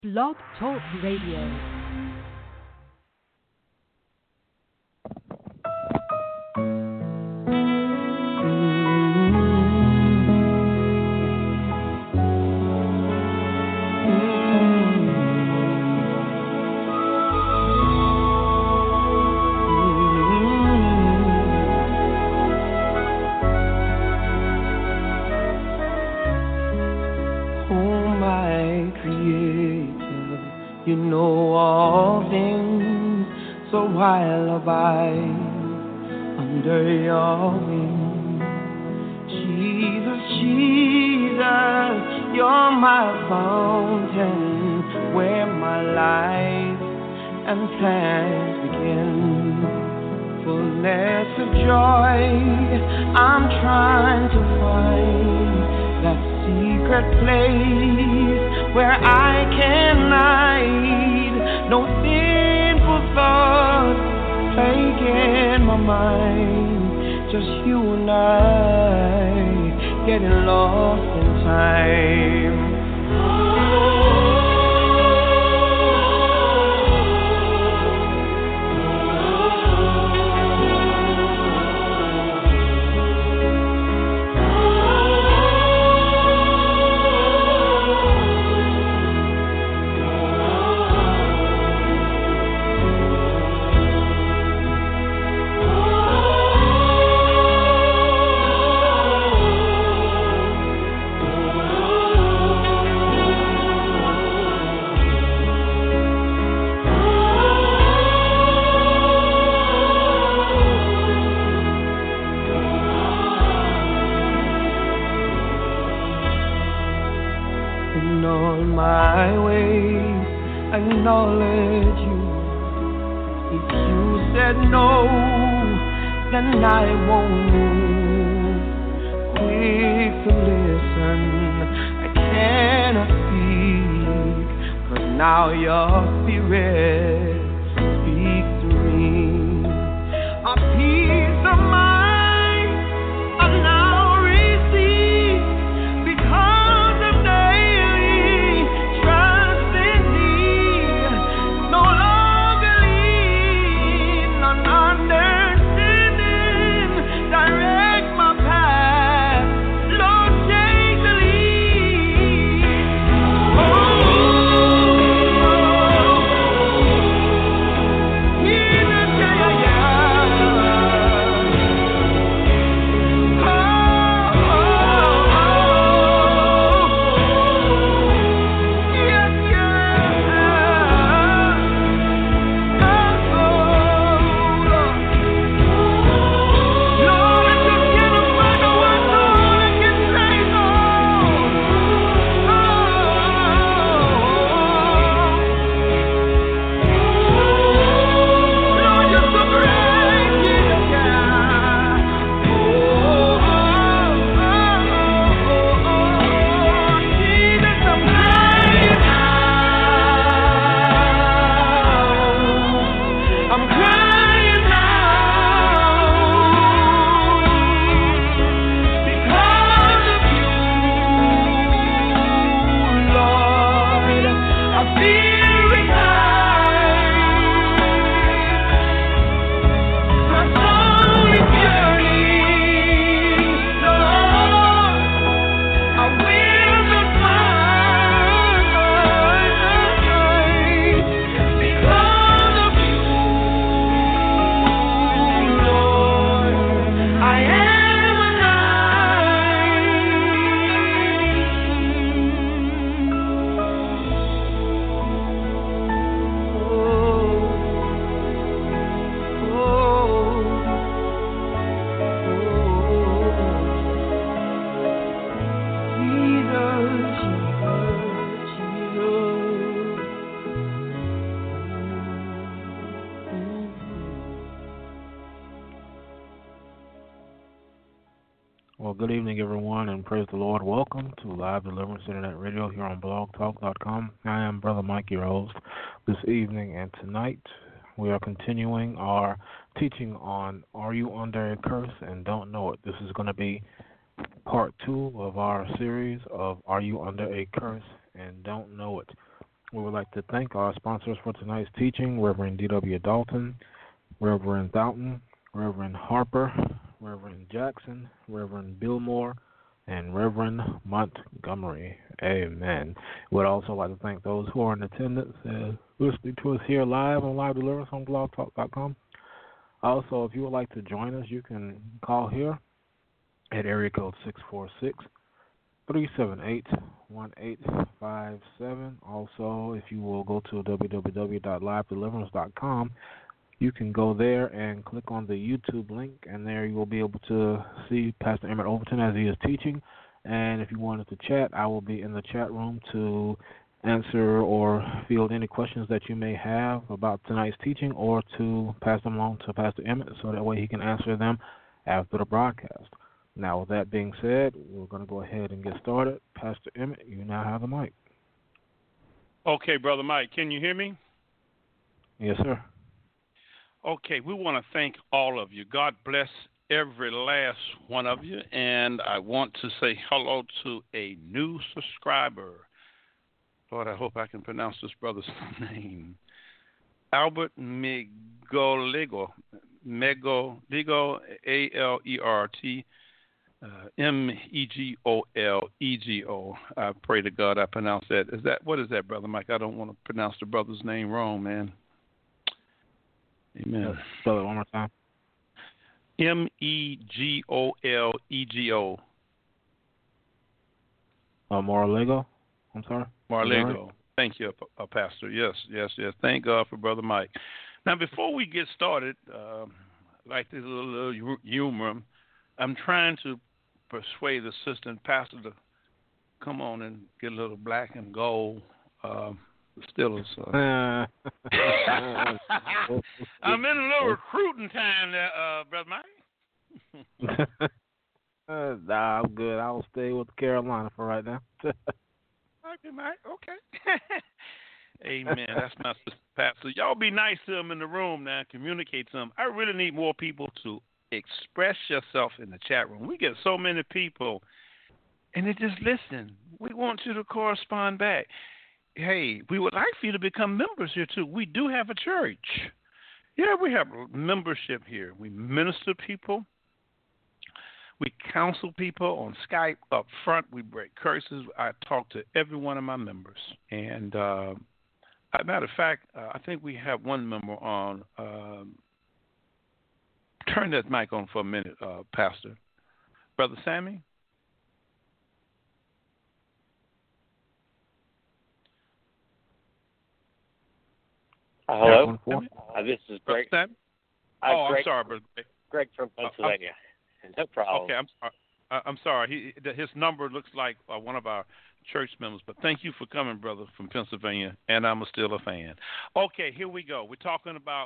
Blog Talk Radio. You know all things, so I'll abide under your wing. Jesus, Jesus, you're my fountain, where my life and plans begin. Fullness of joy, I'm trying to find that secret place where I can hide. No sinful thoughts plaguing my mind. Just you and I getting lost in time. My way, acknowledge you. If you said no, then I won't move. Quick to listen, I cannot speak, 'cause now your spirit speaks to me. A peace of mind I now receive because of good evening, everyone, and praise the Lord. Welcome to Live Deliverance Internet Radio here on blogtalk.com. I am Brother Mike, your host, this evening and tonight. We are continuing our teaching on Are You Under a Curse and Don't Know It? This is going to be part 2 of our series of Are You Under a Curse and Don't Know It? We would like to thank our sponsors for tonight's teaching, Reverend D.W. Dalton, Reverend Fountain, Reverend Harper, Reverend Jackson, Reverend Billmore, and Reverend Montgomery. Amen. We'd also like to thank those who are in attendance listening to us here live on Live Deliverance on blogtalk.com. Also, if you would like to join us, you can call here at area code 646-378-1857. Also, if you will go to www.livedeliverance.com, you can go there and click on the YouTube link, and there you will be able to see Pastor Emmett Overton as he is teaching. And if you wanted to chat, I will be in the chat room to answer or field any questions that you may have about tonight's teaching, or to pass them on to Pastor Emmett so that way he can answer them after the broadcast. Now, with that being said, we're going to go ahead and get started. Pastor Emmett, you now have the mic. Okay, Brother Mike, can you hear me? Yes, sir. Okay, we want to thank all of you. God bless every last one of you. And I want to say hello to a new subscriber. Lord, I hope I can pronounce this brother's name. Albert Megoligo, A-L-E-R-T, Megolego. I pray to God I pronounce that. What is that, Brother Mike? I don't want to pronounce the brother's name wrong, man. Amen. Spell it one more time. Megolego. Mar-a-Lago? I'm sorry? Mar-a-Lago. Right? Thank you, Pastor. Yes. Thank God for Brother Mike. Now, before we get started, like this little humor, I'm trying to persuade the assistant pastor to come on and get a little black and gold Steelers. I'm in a little recruiting time there, Brother Mike. Nah, I'm good. I'll stay with Carolina for right now. Okay, Mike. Okay. Amen. That's my sister, Pastor. Y'all be nice to them in the room now. Communicate to them. I really need more people to express yourself in the chat room. We get so many people, and they just listen. We want you to correspond back. Hey, we would like for you to become members here, too. We do have a church. Yeah, we have membership here. We minister people. We counsel people on Skype up front. We break curses. I talk to every one of my members. And, as a matter of fact, I think we have one member on. Turn that mic on for a minute, Pastor. Brother Sammy? Hello? This is Greg. I'm sorry, Brother Greg. Greg from Pennsylvania. No problem. Okay, I'm sorry. His number looks like one of our church members, but thank you for coming, brother, from Pennsylvania, and I'm still a fan. Okay, here we go. We're talking about,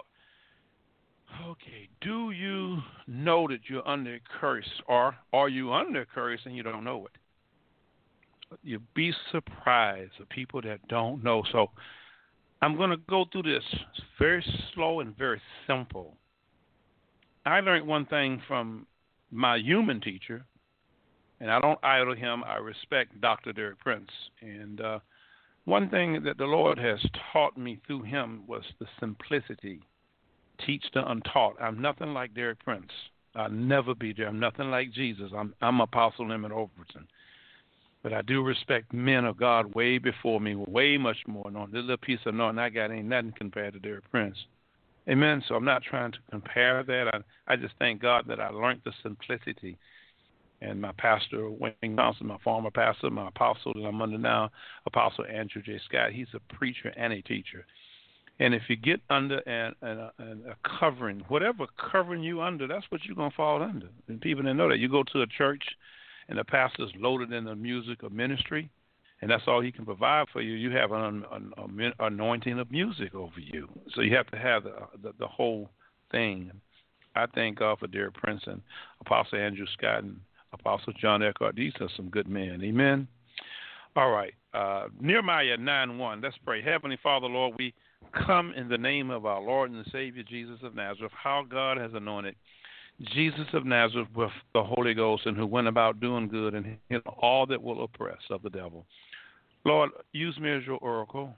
do you know that you're under a curse, or are you under a curse and you don't know it? You'd be surprised of people that don't know. So I'm going to go through this. It's very slow and very simple. I learned one thing from my human teacher, and I don't idle him. I respect Dr. Derek Prince. And one thing that the Lord has taught me through him was the simplicity. Teach the untaught. I'm nothing like Derek Prince. I'll never be there. I'm nothing like Jesus. I'm Apostle Emmett Overton. But I do respect men of God way before me, way much more. This little piece of anointing I got ain't nothing compared to Derek Prince. Amen. So I'm not trying to compare that. I just thank God that I learned the simplicity. And my pastor, Wayne Thompson, my former pastor, my apostle that I'm under now, Apostle Andrew J. Scott, he's a preacher and a teacher. And if you get under a covering, whatever covering you under, that's what you're going to fall under. And people didn't know that. You go to a church and the pastor's loaded in the music of ministry, and that's all he can provide for you. You have an anointing of music over you. So you have to have the whole thing. I thank God for Derek Prince and Apostle Andrew Scott and Apostle John Eckhart. These are some good men. Amen. All right. Nehemiah 9:1. Let's pray. Heavenly Father, Lord, we come in the name of our Lord and Savior, Jesus of Nazareth, how God has anointed Jesus of Nazareth with the Holy Ghost, and who went about doing good and hid all that will oppress of the devil. Lord, use me as your oracle.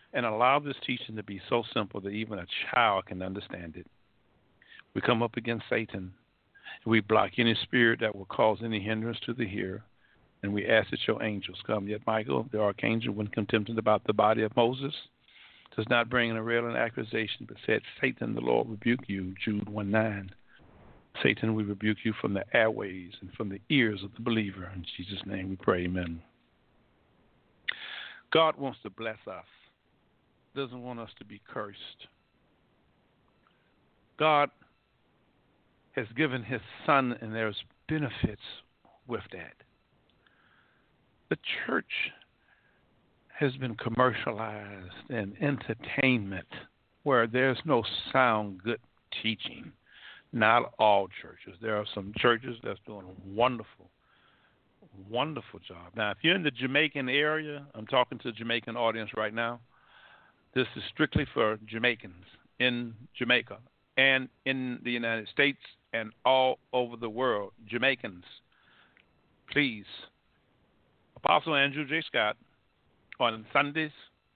and allow this teaching to be so simple that even a child can understand it. We come up against Satan. We block any spirit that will cause any hindrance to the hearer. And we ask that your angels come. Yet Michael, the archangel, when contempted about the body of Moses, does not bring in a railing accusation, but said, Satan, the Lord rebuke you, Jude 1:9. Satan, we rebuke you from the airways and from the ears of the believer. In Jesus' name we pray, amen. God wants to bless us. Doesn't want us to be cursed. God has given his son, and there's benefits with that. The church has been commercialized and entertainment where there's no sound, good teaching. Not all churches. There are some churches that's doing a wonderful job. Now, if you're in the Jamaican area, I'm talking to the Jamaican audience right now. This is strictly for Jamaicans in Jamaica and in the United States and all over the world. Jamaicans, please. Apostle Andrew J. Scott on Sundays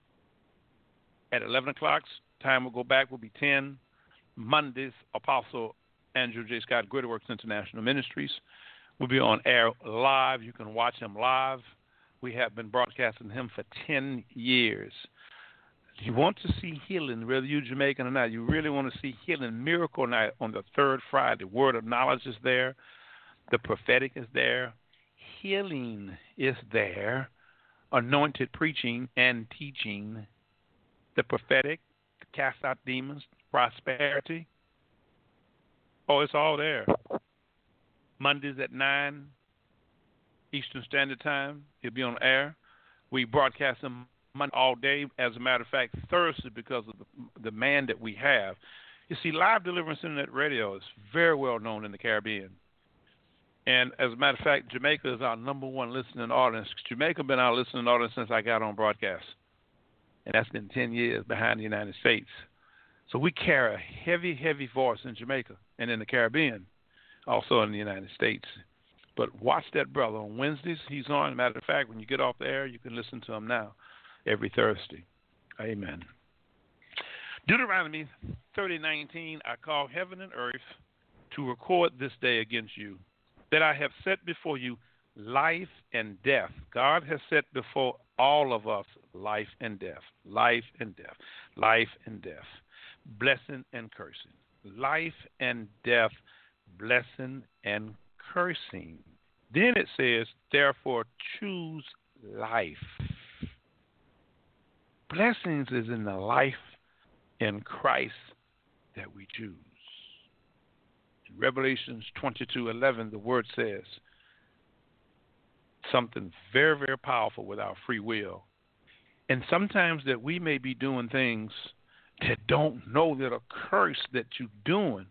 at 11 o'clock. Time will go back will be 10. Mondays, Apostle Andrew J. Scott, Greater Works International Ministries, will be on air live. You can watch him live. We have been broadcasting him for 10 years. You want to see healing, whether you're Jamaican or not. You really want to see healing, miracle night on the third Friday. Word of knowledge is there. The prophetic is there. Healing is there. Anointed preaching and teaching. The prophetic, cast out demons, prosperity. Oh, it's all there. Mondays at 9 Eastern Standard Time. He'll be on air. We broadcast him Monday all day. As a matter of fact, Thursday, because of the demand that we have. You see, Live Deliverance Internet Radio is very well known in the Caribbean. And as a matter of fact, Jamaica is our number one listening audience. Jamaica been our listening audience since I got on broadcast. And that's been 10 years behind the United States. So we carry a heavy, heavy voice in Jamaica and in the Caribbean, also in the United States. But watch that brother. On Wednesdays, he's on. As a matter of fact, when you get off the air, you can listen to him now every Thursday. Amen. Deuteronomy 30:19, I call heaven and earth to record this day against you, that I have set before you life and death. God has set before all of us life and death, life and death, life and death, blessing and cursing, life and death, blessing and cursing. Then it says, therefore choose life. Blessings is in the life in Christ that we choose. In Revelations 22:11, the word says something very, very powerful with our free will. And sometimes that we may be doing things that don't know that a curse that you're doing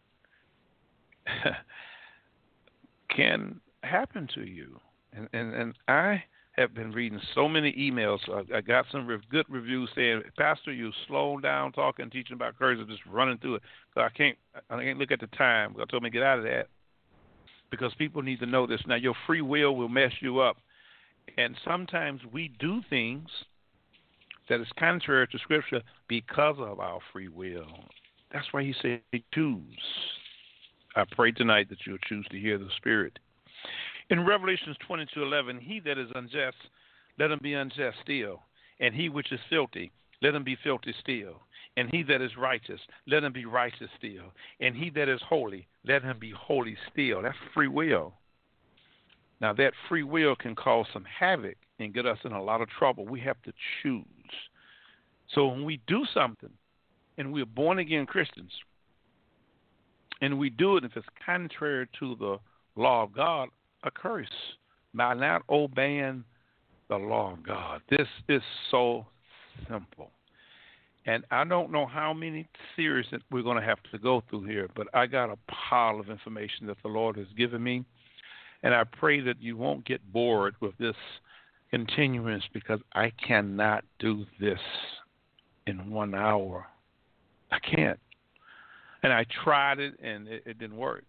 can happen to you. And I have been reading so many emails. I got some good reviews saying, Pastor, you slow down talking, teaching about curses, just running through it. So I can't look at the time. God told me to get out of that because people need to know this. Now, your free will mess you up. And sometimes we do things that is contrary to Scripture because of our free will. That's why he said choose. I pray tonight that you'll choose to hear the Spirit. In Revelations 22:11, he that is unjust, let him be unjust still. And he which is filthy, let him be filthy still. And he that is righteous, let him be righteous still. And he that is holy, let him be holy still. That's free will. Now, that free will can cause some havoc and get us in a lot of trouble. We have to choose. So when we do something, and we're born-again Christians, and we do it if it's contrary to the law of God, a curse by not obeying the law of God. This is so simple. And I don't know how many series that we're going to have to go through here, but I got a pile of information that the Lord has given me. And I pray that you won't get bored with this continuance because I cannot do this in 1 hour. I can't. And I tried it, and it didn't work.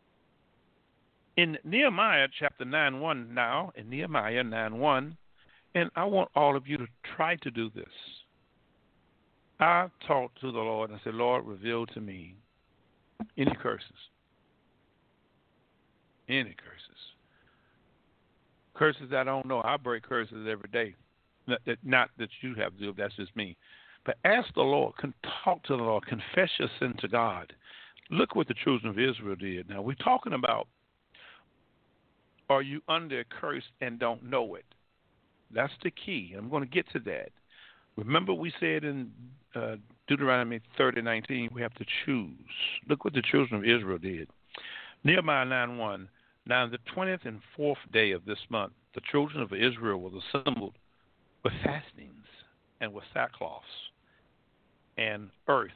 In Nehemiah chapter 9:1 now, in Nehemiah 9:1, And I want all of you to try to do this. I talked to the Lord and said, Lord, reveal to me any curses. Any curses. Curses I don't know. I break curses every day. Not that you have to do it, that's just me. But ask the Lord, talk to the Lord, confess your sin to God. Look what the children of Israel did. Now, we're talking about, are you under a curse and don't know it? That's the key. I'm going to get to that. Remember we said in Deuteronomy 30:19, we have to choose. Look what the children of Israel did. Nehemiah 9:1, now the 20th and 4th day of this month, the children of Israel were assembled with fastings and with sackcloths and earth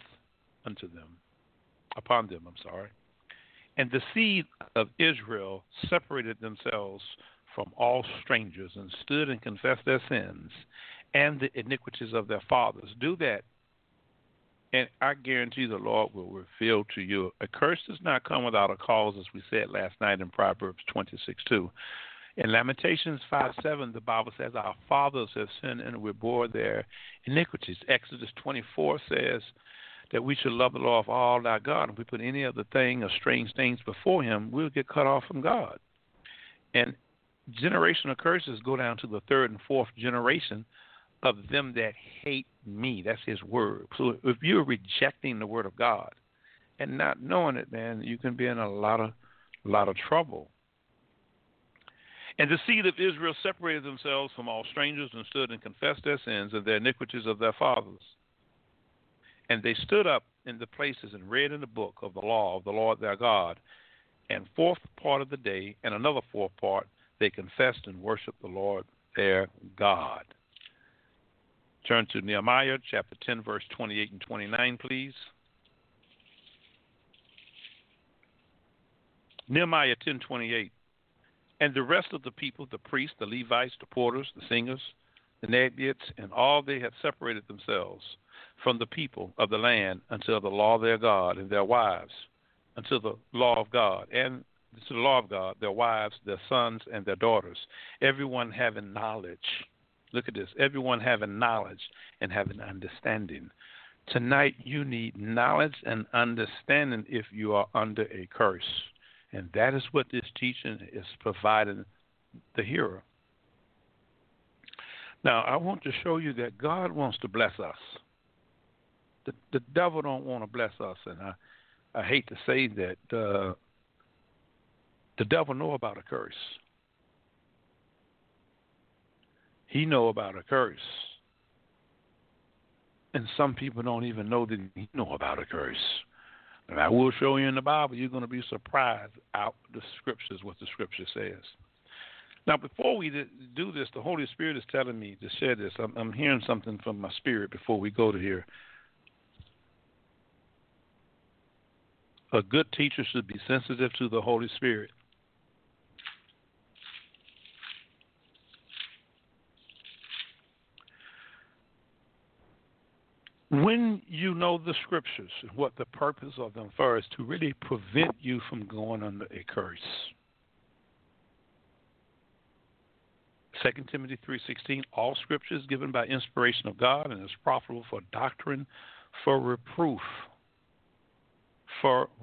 upon them. And the seed of Israel separated themselves from all strangers and stood and confessed their sins and the iniquities of their fathers. Do that, and I guarantee the Lord will reveal to you. A curse does not come without a cause, as we said last night in Proverbs 26:2. In Lamentations 5:7, the Bible says, our fathers have sinned and we bore their iniquities. Exodus 24 says that we should love the Lord of all our God. If we put any other thing or strange things before him, we'll get cut off from God. And generational curses go down to the third and fourth generation of them that hate me. That's his word. So if you're rejecting the word of God and not knowing it, man, you can be in a lot of trouble. And the seed of Israel separated themselves from all strangers and stood and confessed their sins and their iniquities of their fathers. And they stood up in the places and read in the book of the law of the Lord their God. And fourth part of the day and another fourth part, they confessed and worshiped the Lord their God. Turn to Nehemiah chapter 10, verse 28 and 29, please. Nehemiah 10:28. And the rest of the people, the priests, the Levites, the porters, the singers, the Nevites, and all they had separated themselves from the people of the land until the law of their God, and their wives, until the law of God, and to the law of God, their wives, their sons, and their daughters, everyone having knowledge. Look at this. Everyone having knowledge and having understanding. Tonight you need knowledge and understanding if you are under a curse. And that is what this teaching is providing the hearer. Now, I want to show you that God wants to bless us. The devil don't want to bless us. And I hate to say that the devil know about a curse. He know about a curse. And some people don't even know that he know about a curse. And I will show you in the Bible, you're going to be surprised out the scriptures, what the scripture says. Now, before we do this, the Holy Spirit is telling me to share this. I'm hearing something from my spirit before we go to here. A good teacher should be sensitive to the Holy Spirit. When you know the scriptures and what the purpose of them for is to really prevent you from going under a curse. 2 Timothy 3:16, all scripture is given by inspiration of God and is profitable for doctrine, for reproof, for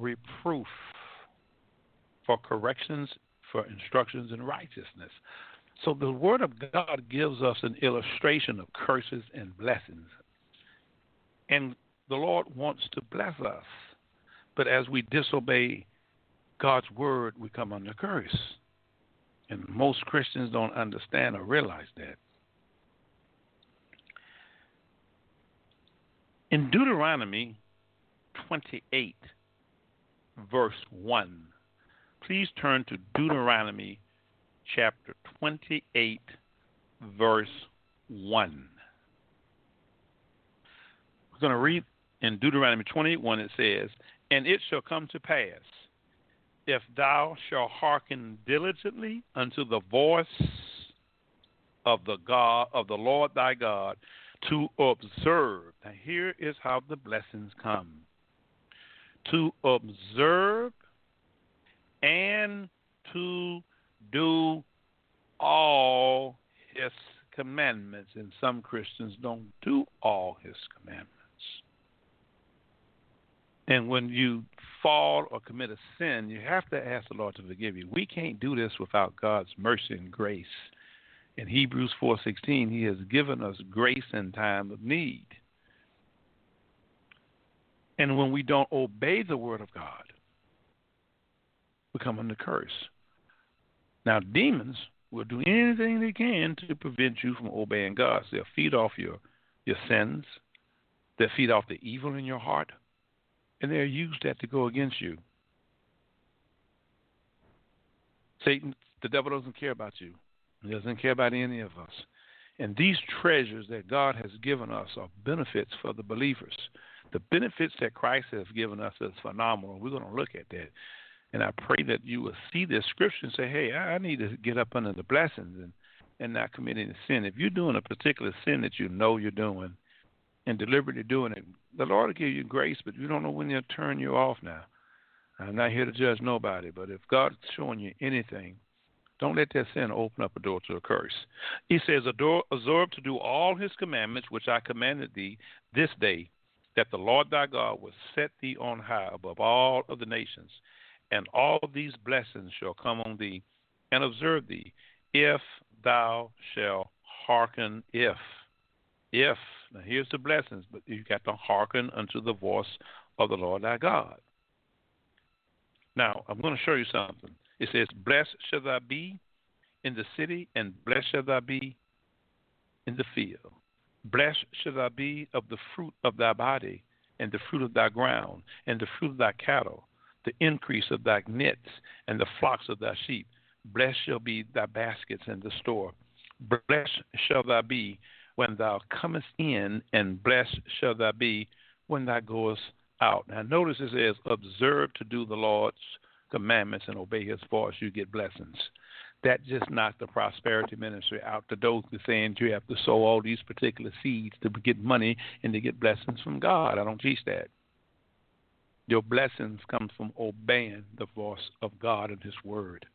corrections, for instructions in righteousness. So the word of God gives us an illustration of curses and blessings. And the Lord wants to bless us. But as we disobey God's word, we come under curse. And most Christians don't understand or realize that. In Deuteronomy 28, verse 1, please turn to Deuteronomy chapter 28, verse 1. We're going to read in Deuteronomy 28:1. It says, and it shall come to pass, if thou shalt hearken diligently unto the voice of the God of the Lord thy God, to observe. Now here is how the blessings come. To observe and to do all his commandments, and some Christians don't do all his commandments. And when you fall or commit a sin, you have to ask the Lord to forgive you. We can't do this without God's mercy and grace. In Hebrews 4:16, he has given us grace in time of need. And when we don't obey the word of God, we come under curse. Now, demons will do anything they can to prevent you from obeying God. So they'll feed off your sins. They'll feed off the evil in your heart. And they'll use that to go against you. Satan, the devil doesn't care about you. He doesn't care about any of us. And these treasures that God has given us are benefits for the believers. The benefits that Christ has given us is phenomenal. We're going to look at that. And I pray that you will see this scripture and say, hey, I need to get up under the blessings and not commit any sin. If you're doing a particular sin that you know you're doing and deliberately doing it, the Lord will give you grace, but you don't know when He'll turn you off now. I'm not here to judge nobody, but if God's showing you anything, don't let that sin open up a door to a curse. He says, observe to do all His commandments, which I commanded thee this day, that the Lord thy God will set thee on high above all of the nations, and all these blessings shall come on thee, and observe thee, if thou shalt hearken. If. Now here's the blessings, but you got to hearken unto the voice of the Lord thy God. Now, I'm going to show you something. It says, blessed shall thou be in the city, and blessed shall thou be in the field. Blessed shall thou be of the fruit of thy body, and the fruit of thy ground, and the fruit of thy cattle, the increase of thy nets, and the flocks of thy sheep. Blessed shall be thy baskets in the store. Blessed shall thou be when thou comest in, and blessed shall thou be when thou goest out. Now notice it says, observe to do the Lord's commandments and obey His voice, you get blessings. That just knocked the prosperity ministry out the door, saying you have to sow all these particular seeds to get money and to get blessings from God. I don't teach that. Your blessings come from obeying the voice of God and His word.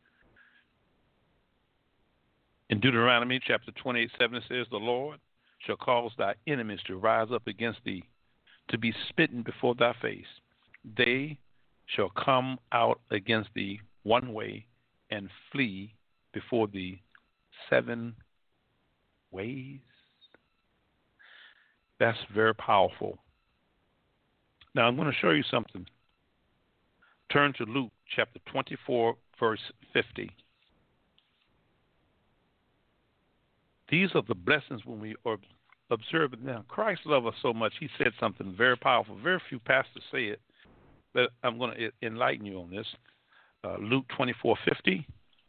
In Deuteronomy chapter 28:7 it says, the Lord shall cause thy enemies to rise up against thee, to be smitten before thy face. They shall come out against thee one way, and flee before thee 7 ways. That's very powerful. Now I'm going to show you something. Turn to Luke chapter 24, verse 50. These are the blessings when we observe it. Now, Christ loved us so much, He said something very powerful. Very few pastors say it, but I'm going to enlighten you on this. Luke 24:50.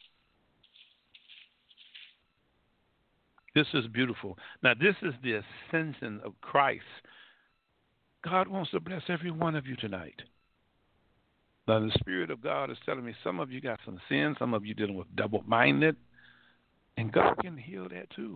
This is beautiful. Now, this is the ascension of Christ. God wants to bless every one of you tonight. Now, the Spirit of God is telling me some of you got some sin, some of you dealing with double-minded, and God can heal that too.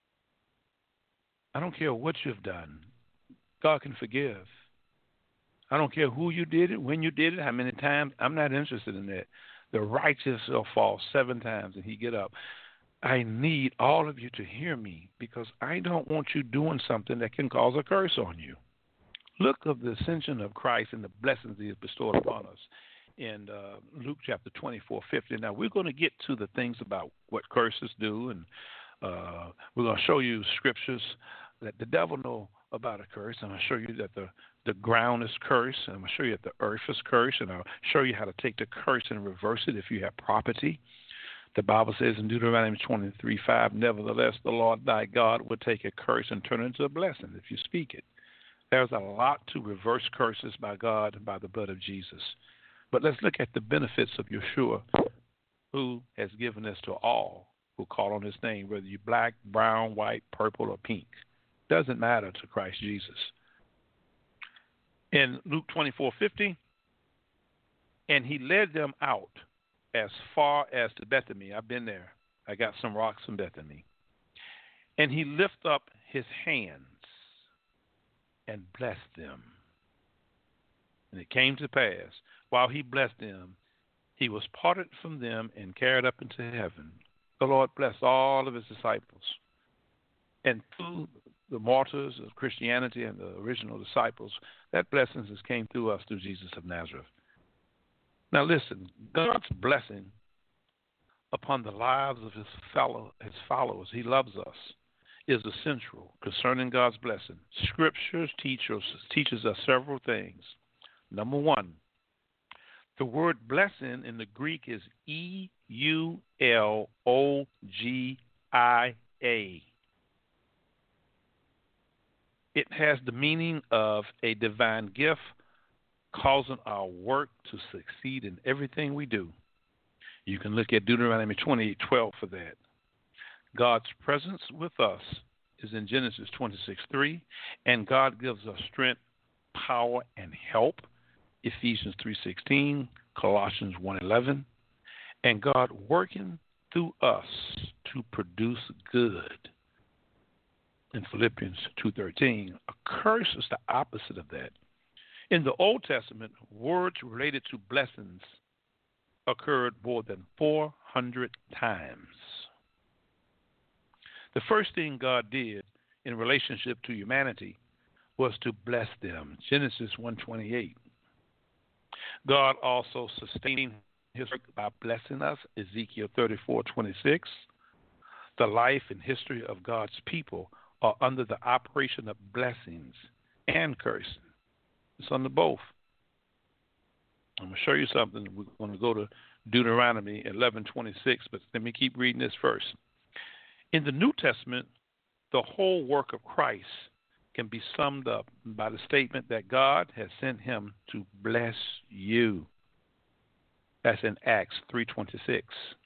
I don't care what you've done. God can forgive. I don't care who you did it, when you did it, how many times. I'm not interested in that. The righteous shall fall 7 times and he get up. I need all of you to hear me because I don't want you doing something that can cause a curse on you. Look of the ascension of Christ and the blessings He has bestowed upon us in Luke chapter 24:50. Now, we're going to get to the things about what curses do, and we're going to show you scriptures that the devil know about a curse. I'm going to show you that the ground is cursed, and I'm going to show you that the earth is cursed, and I'll show you how to take the curse and reverse it if you have property. The Bible says in Deuteronomy 23:5, nevertheless, the Lord thy God will take a curse and turn it into a blessing if you speak it. There's a lot to reverse curses by God and by the blood of Jesus. But let's look at the benefits of Yeshua, who has given this to all who call on His name, whether you're black, brown, white, purple, or pink. Doesn't matter to Christ Jesus. In Luke 24:50, and He led them out as far as to Bethany. I've been there. I got some rocks from Bethany. And He lifted up His hands and blessed them. And it came to pass, while He blessed them, He was parted from them and carried up into heaven. The Lord blessed all of His disciples. And through the martyrs of Christianity and the original disciples, that blessings has came through us through Jesus of Nazareth. Now listen, God's blessing upon the lives of his followers, he loves us, is essential concerning God's blessing. Scriptures teaches us several things. Number one, the word blessing in the Greek is E-U-L-O-G-I-A. It has the meaning of a divine gift causing our work to succeed in everything we do. You can look at Deuteronomy 28:12 for that. God's presence with us is in Genesis 26:3, and God gives us strength, power, and help, Ephesians 3:16, Colossians 1:11, and God working through us to produce good, in Philippians 2:13. A curse is the opposite of that. In the Old Testament, words related to blessings occurred more than 400 times. The first thing God did in relationship to humanity was to bless them, Genesis 1:28. God also sustained his work by blessing us, Ezekiel 34:26. The life and history of God's people are under the operation of blessings and cursing. It's under both. I'm going to show you something. We're going to go to Deuteronomy 11:26, but let me keep reading this first. In the New Testament, the whole work of Christ can be summed up by the statement that God has sent him to bless you. That's in Acts 3:26.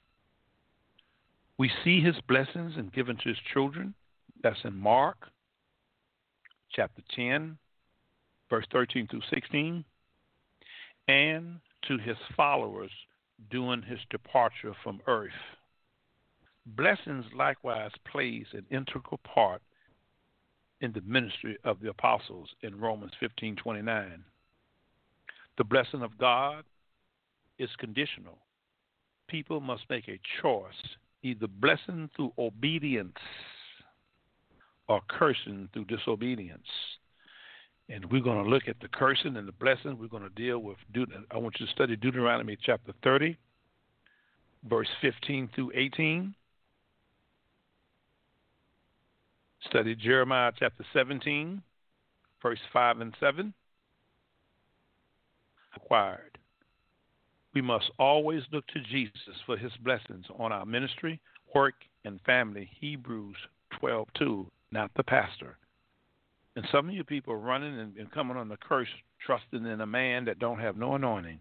We see his blessings and given to his children. That's in Mark chapter 10, verse 13 through 16, and to his followers during his departure from earth. Blessings likewise plays an integral part in the ministry of the apostles in Romans 15:29. The blessing of God is conditional. People must make a choice, either blessing through obedience or cursing through disobedience. And we're going to look at the cursing and the blessing. We're going to deal with, I want you to study Deuteronomy chapter 30, verse 15 through 18. Study Jeremiah chapter 17, verse 5 and 7. Required. We must always look to Jesus for his blessings on our ministry, work, and family. Hebrews 12:2, not the pastor. And some of you people are running and coming on the curse, trusting in a man that don't have no anointing.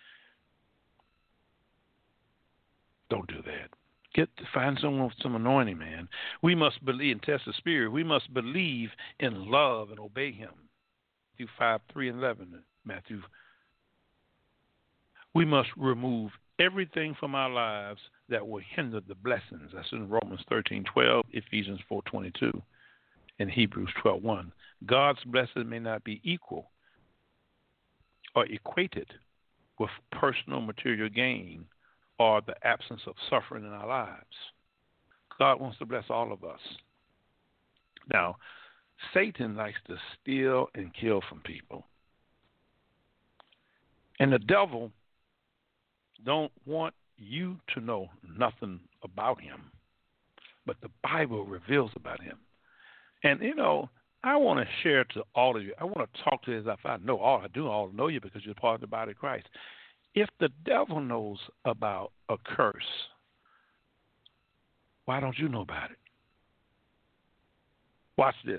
Don't do that. Find someone with some anointing, man. We must believe and test the spirit. We must believe in love and obey him. Matthew 5:3 and 11. Matthew. We must remove everything from our lives that will hinder the blessings. That's in Romans 13:12, Ephesians 4:22, and Hebrews 12:1. God's blessing may not be equal or equated with personal material gain or the absence of suffering in our lives. God wants to bless all of us. Now, Satan likes to steal and kill from people. And the devil don't want you to know nothing about him, but the Bible reveals about him. And, I want to share to all of you. I want to talk to you as if I know all. I do all know you because you're part of the body of Christ. If the devil knows about a curse, why don't you know about it? Watch this.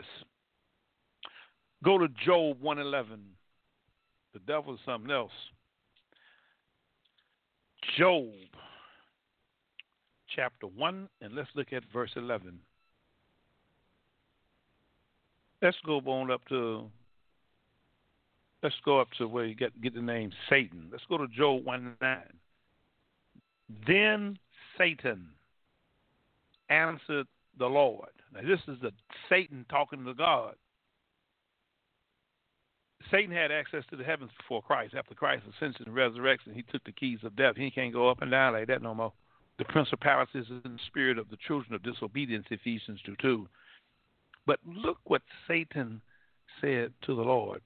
Go to Job 1:11. The devil is something else. Job chapter 1, and let's look at verse 11. Let's go up to where you get the name Satan. Let's go to Job 1:9. Then Satan answered the Lord. Now this is Satan talking to God. Satan had access to the heavens before Christ. After Christ's ascension and resurrection, he took the keys of death. He can't go up and down like that no more. The principalities in the spirit of the children of disobedience, Ephesians 2:2. But look what Satan said to the Lord.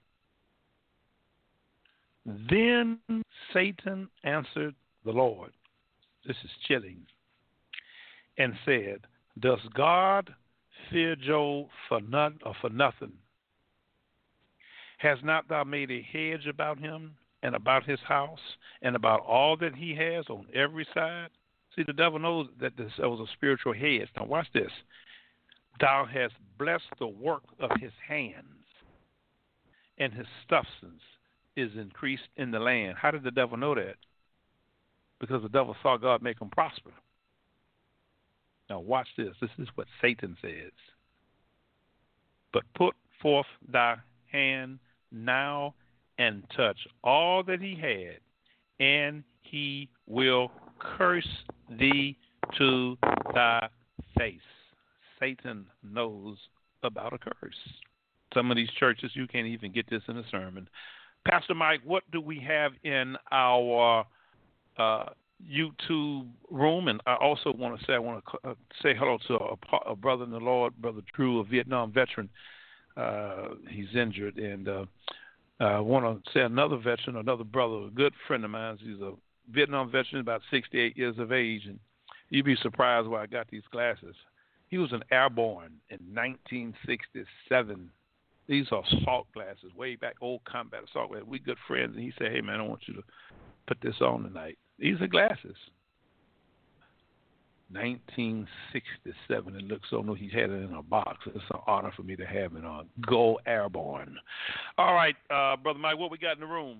Then Satan answered the Lord. This is chilling. And said, does God fear Job for none or for nothing? Has not thou made a hedge about him and about his house and about all that he has on every side? See, the devil knows that this was a spiritual hedge. Now watch this. Thou hast blessed the work of his hands, and his substance is increased in the land. How did the devil know that? Because the devil saw God make him prosper. Now watch this. This is what Satan says. But put forth thy hand now and touch all that he had, and he will curse thee to thy face. Satan knows about a curse. Some of these churches, you can't even get this in a sermon. Pastor Mike, what do we have in our YouTube room? And I also want to say hello to a brother in the Lord, Brother Drew, a Vietnam veteran. He's injured, and I want to say another veteran, another brother, a good friend of mine. He's a Vietnam veteran, about 68 years of age, and you'd be surprised why I got these glasses. He was an airborne in 1967. These are assault glasses, way back, old combat assault glasses. We good friends, and he said, hey, man, I want you to put this on tonight. These are glasses. 1967. It looks so new. He had it in a box. It's an honor for me to have it on. Go Airborne. All right, Brother Mike, what we got in the room?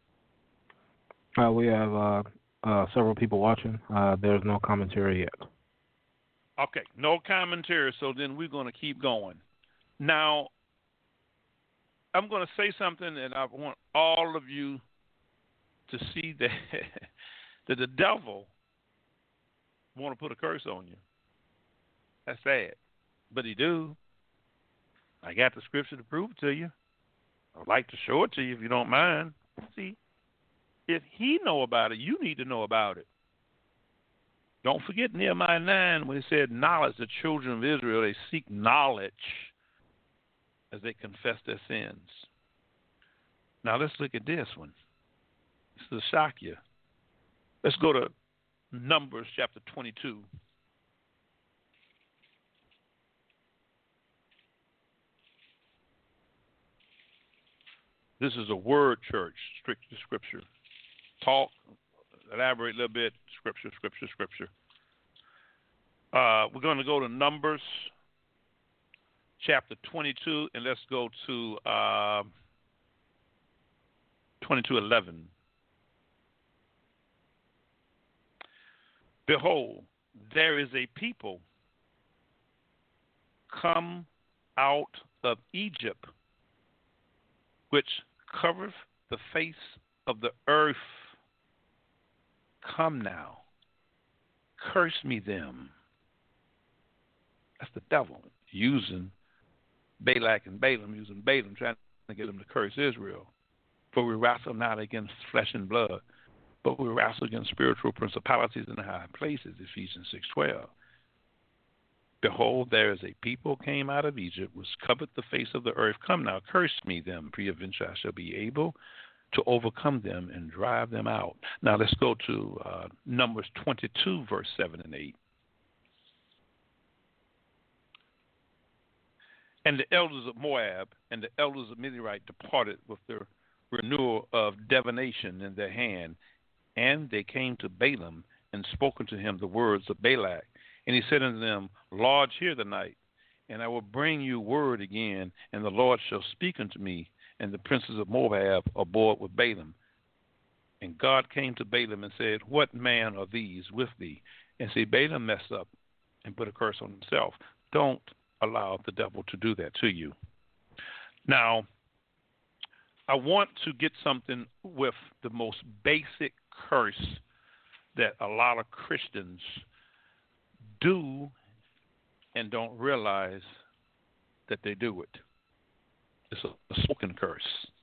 We have several people watching. There's no commentary yet. Okay, no commentary, so then we're going to keep going. Now, I'm going to say something, and I want all of you to see that, that the devil want to put a curse on you. That's sad. But he do. I got the scripture to prove it to you. I'd like to show it to you if you don't mind. See, if he know about it, you need to know about it. Don't forget Nehemiah 9 when he said knowledge, the children of Israel, they seek knowledge as they confess their sins. Now let's look at this one. This will shock you. Let's go to Numbers chapter 22. This is a word church, strict to Scripture. Talk, elaborate a little bit, Scripture. We're going to go to Numbers chapter 22, and let's go to 22:11. Behold, there is a people come out of Egypt, which covereth the face of the earth. Come now, curse me them. That's the devil using Balak and Balaam, trying to get them to curse Israel. For we wrestle not against flesh and blood, but we wrestle against spiritual principalities in the high places, Ephesians 6:12. Behold, there is a people came out of Egypt, which covered the face of the earth. Come now, curse me them, peradventure I shall be able to overcome them and drive them out. Now let's go to Numbers 22, verse 7 and 8. And the elders of Moab and the elders of Midian departed with the renewal of divination in their hand, and they came to Balaam and spoke unto him the words of Balak. And he said unto them, Lodge here the night, and I will bring you word again, and the Lord shall speak unto me. And the princes of Moab abode with Balaam. And God came to Balaam and said, What man are these with thee? And see, Balaam messed up and put a curse on himself. Don't allow the devil to do that to you. Now, I want to get something with the most basic curse that a lot of Christians do and don't realize that they do it. It's a spoken curse.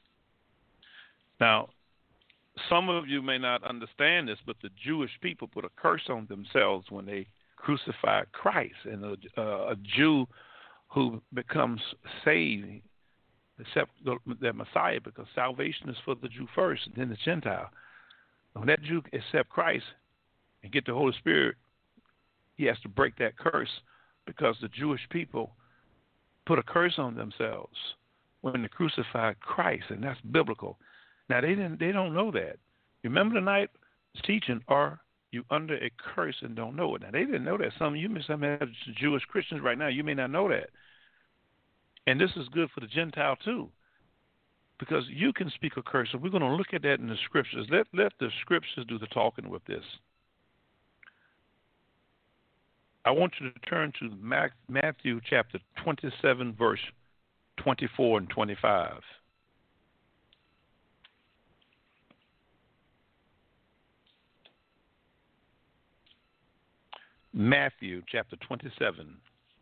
Now, some of you may not understand this, but the Jewish people put a curse on themselves when they crucified Christ. And a Jew who becomes saved, except the Messiah, because salvation is for the Jew first and then the Gentile. When that Jew accept Christ and get the Holy Spirit, he has to break that curse, because the Jewish people put a curse on themselves when they crucified Christ, and that's biblical. Now they don't know that. Remember tonight teaching, are you under a curse and don't know it? Now they didn't know that. Some have Jewish Christians right now, you may not know that. And this is good for the Gentile too, because you can speak a curse. So we're going to look at that in the scriptures. Let the scriptures do the talking with this. I want you to turn to Matthew chapter 27, verse 24 and 25. Matthew chapter 27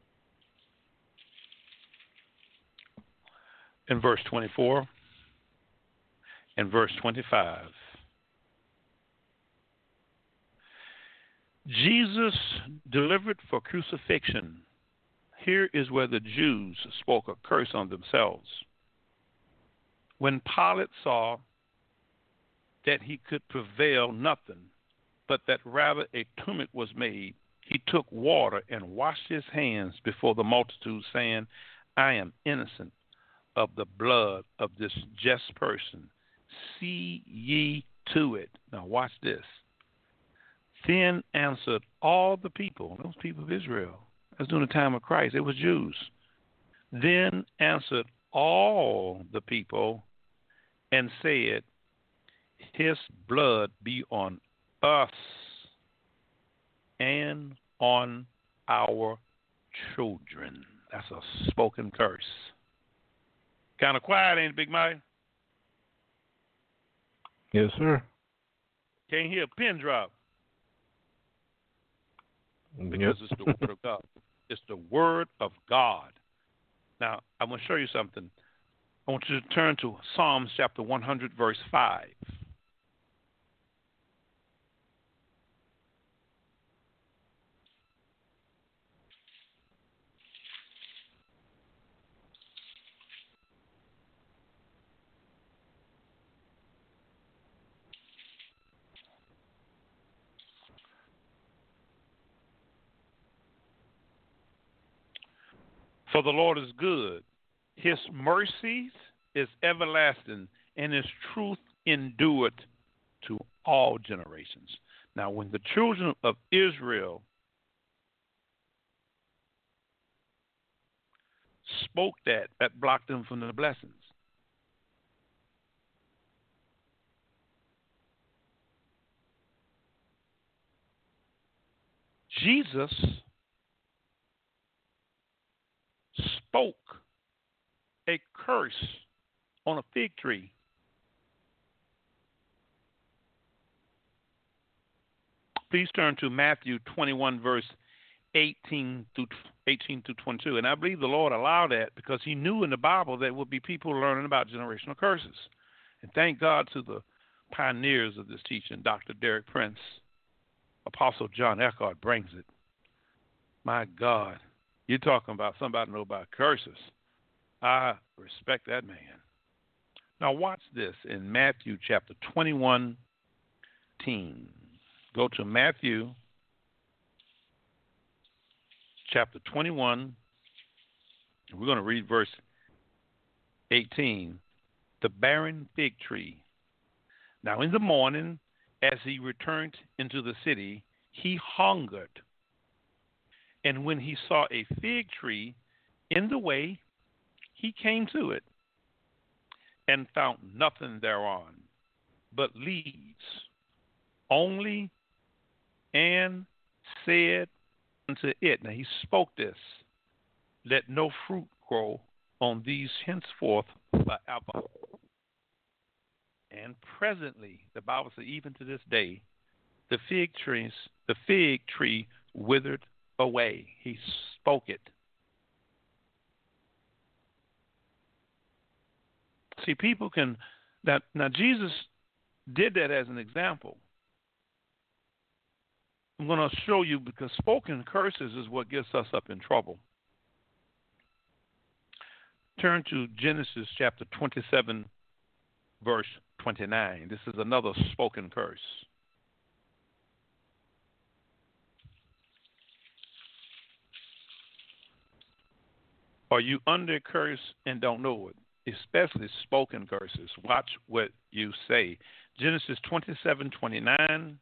and verse 24 and verse 25. Jesus delivered for crucifixion. Here is where the Jews spoke a curse on themselves. When Pilate saw that he could prevail nothing, but that rather a tumult was made, he took water and washed his hands before the multitude, saying, I am innocent of the blood of this just person. See ye to it. Now watch this. Then answered all the people, those people of Israel, that's during the time of Christ, it was Jews. Then answered all the people and said, his blood be on us and on our children. That's a spoken curse. Kind of quiet, ain't it, Big Mike? Yes, sir. Can't hear a pin drop. Because it's the Word of God. It's the Word of God. Now, I'm going to show you something. I want you to turn to Psalms chapter 100, verse 5. For the Lord is good. His mercies is everlasting, and his truth endureth to all generations. Now, when the children of Israel spoke that blocked them from the blessings. Jesus spoke a curse on a fig tree. Please turn to Matthew 21, verse 18 through 22. And I believe the Lord allowed that because he knew in the Bible there would be people learning about generational curses. And thank God to the pioneers of this teaching, Dr. Derek Prince, Apostle John Eckhart brings it. My God. You're talking about somebody know about curses. I respect that man. Now watch this in Matthew chapter 21. Go to Matthew chapter 21. We're going to read verse 18. The barren fig tree. Now in the morning, as he returned into the city, he hungered. And when he saw a fig tree in the way, he came to it and found nothing thereon but leaves only, and said unto it, now he spoke this, let no fruit grow on these henceforth forever. And presently, the Bible says, even to this day, the fig tree withered away. He spoke it. See, people can now Jesus did that as an example. I'm going to show you, because spoken curses is what gets us up in trouble. Turn to Genesis chapter 27, verse 29. This is another spoken curse. Are you under a curse and don't know it? Especially spoken curses. Watch what you say. Genesis 27:29.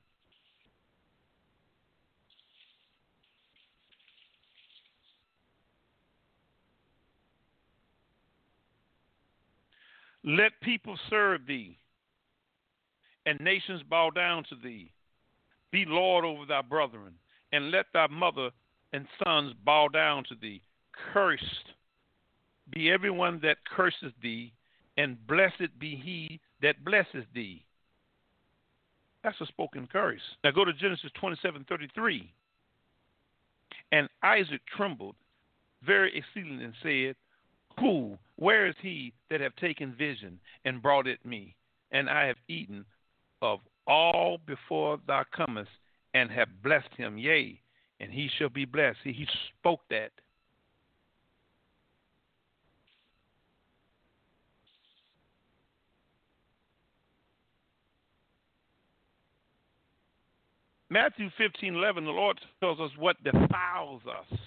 Let people serve thee, and nations bow down to thee. Be Lord over thy brethren, and let thy mother and sons bow down to thee. Cursed be everyone that curses thee, and blessed be he that blesses thee. That's a spoken curse. Now go to Genesis 27:33. And Isaac trembled very exceedingly and said, Who, where is he that have taken vision and brought it me? And I have eaten of all before thou comest, and have blessed him, yea, and he shall be blessed. See, he spoke that. Matthew 15:11, the Lord tells us what defiles us.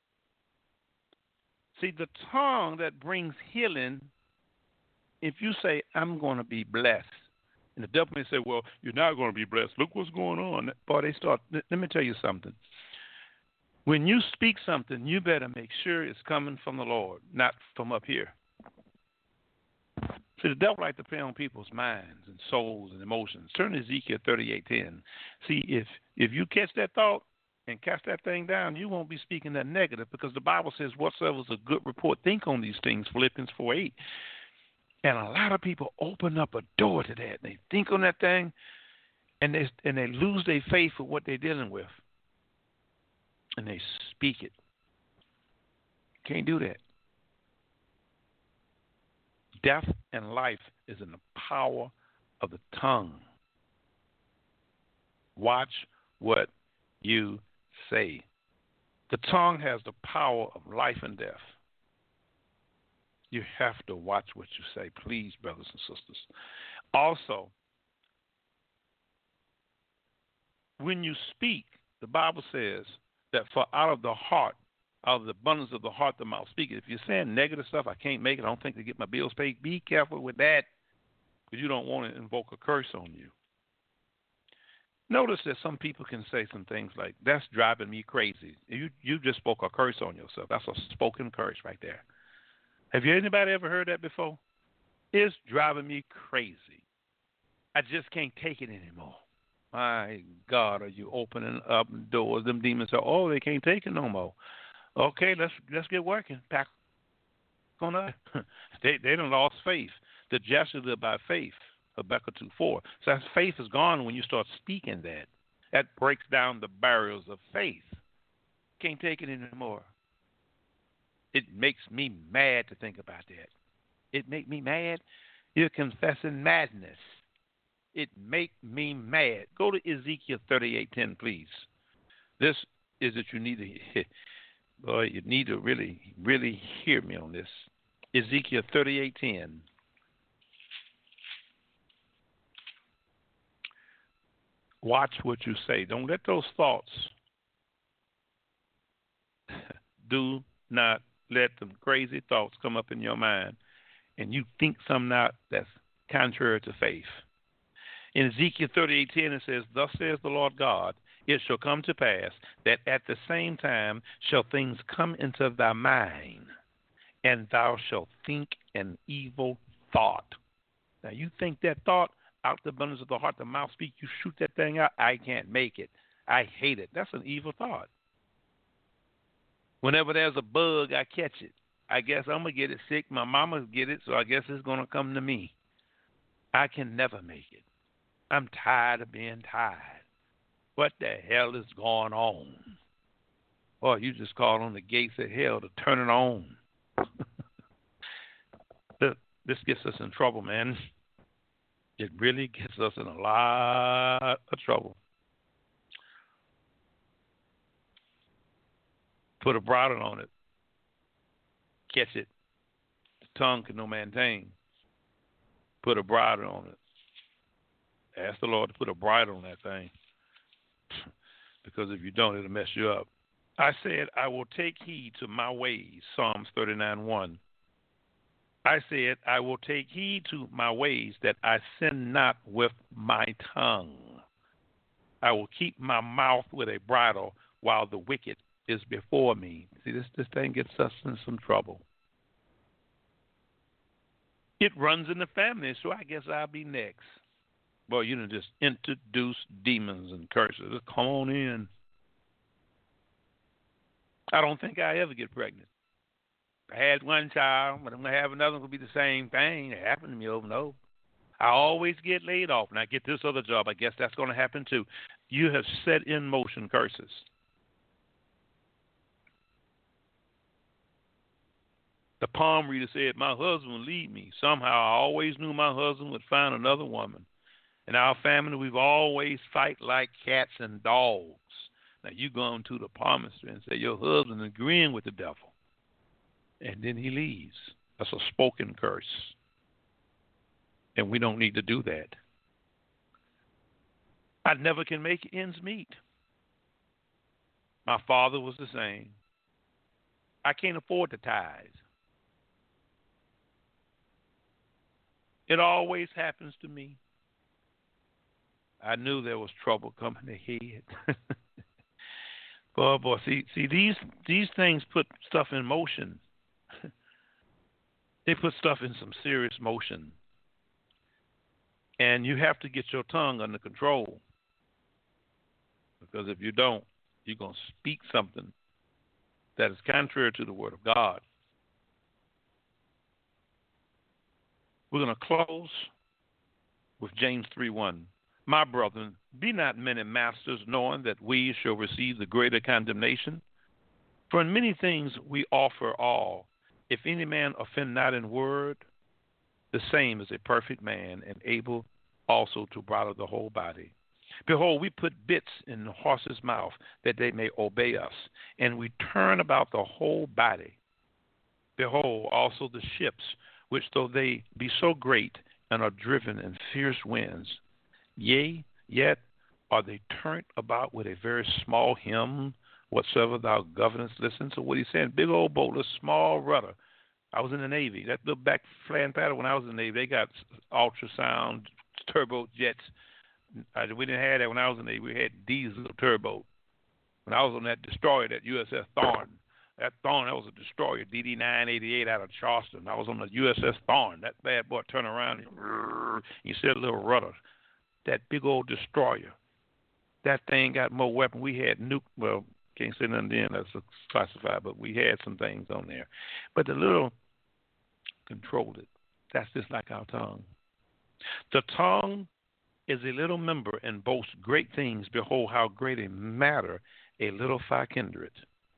See, the tongue that brings healing, if you say, I'm going to be blessed, and the devil may say, well, you're not going to be blessed. Look what's going on. Boy, let me tell you something. When you speak something, you better make sure it's coming from the Lord, not from up here. See, the devil likes to play on people's minds and souls and emotions. Turn to Ezekiel 38:10. See, if you catch that thought and cast that thing down, you won't be speaking that negative, because the Bible says whatsoever is a good report, think on these things, Philippians 4:8. And a lot of people open up a door to that. They think on that thing, and they lose their faith for what they're dealing with. And they speak it. Can't do that. Death and life is in the power of the tongue. Watch what you say. The tongue has the power of life and death. You have to watch what you say, please, brothers and sisters. Also, when you speak, the Bible says that for out of the heart, out of the abundance of the heart, the mouth speaketh. If you're saying negative stuff, I can't make it, I don't think they get my bills paid, be careful with that, because you don't want to invoke a curse on you. Notice that some people can say some things like, that's driving me crazy. You just spoke a curse on yourself. That's a spoken curse right there. Have anybody ever heard that before? It's driving me crazy. I just can't take it anymore. My God, are you opening up doors? Them demons say, oh, they can't take it no more. Okay, let's get working. Pack on up. They done lost faith. The just shall live by faith. Habakkuk 2:4. So that faith is gone when you start speaking that. That breaks down the barriers of faith. Can't take it anymore. It makes me mad to think about that. It make me mad. You're confessing madness. It make me mad. Go to Ezekiel 38:10, please. This is that you need to hear. Boy, you need to really, really hear me on this. Ezekiel 38:10. Watch what you say. Don't let those thoughts, do not let the crazy thoughts come up in your mind and you think something out that's contrary to faith. In Ezekiel 38:10 it says, Thus says the Lord God, it shall come to pass that at the same time shall things come into thy mind, and thou shalt think an evil thought. Now you think that thought, out the abundance of the heart, the mouth speak, you shoot that thing out, I can't make it. I hate it. That's an evil thought. Whenever there's a bug, I catch it. I guess I'm going to get it sick. My mama get it, so I guess it's going to come to me. I can never make it. I'm tired of being tired. What the hell is going on? Boy, you just called on the gates of hell to turn it on. This gets us in trouble, man. It really gets us in a lot of trouble. Put a bridle on it. Catch it. tongue can no man tame. Put a bridle on it. Ask the Lord to put a bridle on that thing. Because if you don't, it'll mess you up. I said, I will take heed to my ways, Psalms 39:1. I said, I will take heed to my ways that I sin not with my tongue. I will keep my mouth with a bridle while the wicked is before me. See, this thing gets us in some trouble. It runs in the family, so I guess I'll be next. Boy, you done just introduce demons and curses. Just come on in. I don't think I ever get pregnant. I had one child, but I'm going to have another one. Will be the same thing. It happened to me over and over. I always get laid off, and I get this other job. I guess that's going to happen too. You have set in motion curses. The palm reader said, my husband would leave me. Somehow I always knew my husband would find another woman. In our family, we've always fight like cats and dogs. Now, you go into the palmistry and say your husband is agreeing with the devil. And then he leaves. That's a spoken curse. And we don't need to do that. I never can make ends meet. My father was the same. I can't afford to tithe. It always happens to me. I knew there was trouble coming ahead. boy, see, these things put stuff in motion. They put stuff in some serious motion. And you have to get your tongue under control. Because if you don't, you're going to speak something that is contrary to the Word of God. We're going to close with James 3:1. My brethren, be not many masters, knowing that we shall receive the greater condemnation. For in many things we offer all. If any man offend not in word, the same is a perfect man, and able also to bridle the whole body. Behold, we put bits in the horse's mouth, that they may obey us, and we turn about the whole body. Behold, also the ships, which though they be so great, and are driven in fierce winds, yea, yet are they turned about with a very small helm, whatsoever thou governest. Listen to what he's saying. Big old boat, a small rudder. I was in the Navy. That little back flying paddle when I was in the Navy, they got ultrasound turbo jets. We didn't have that when I was in the Navy. We had diesel turbo. When I was on that destroyer, that USS Thorn, that was a destroyer, DD-988 out of Charleston. I was on the USS Thorn. That bad boy turned around and you see a little rudder. That big old destroyer. That thing got more weapons. We had can't say nothing then, that's classified, but we had some things on there. But the little controlled it. That's just like our tongue. The tongue is a little member and boasts great things. Behold, how great a matter a little fire kindleth.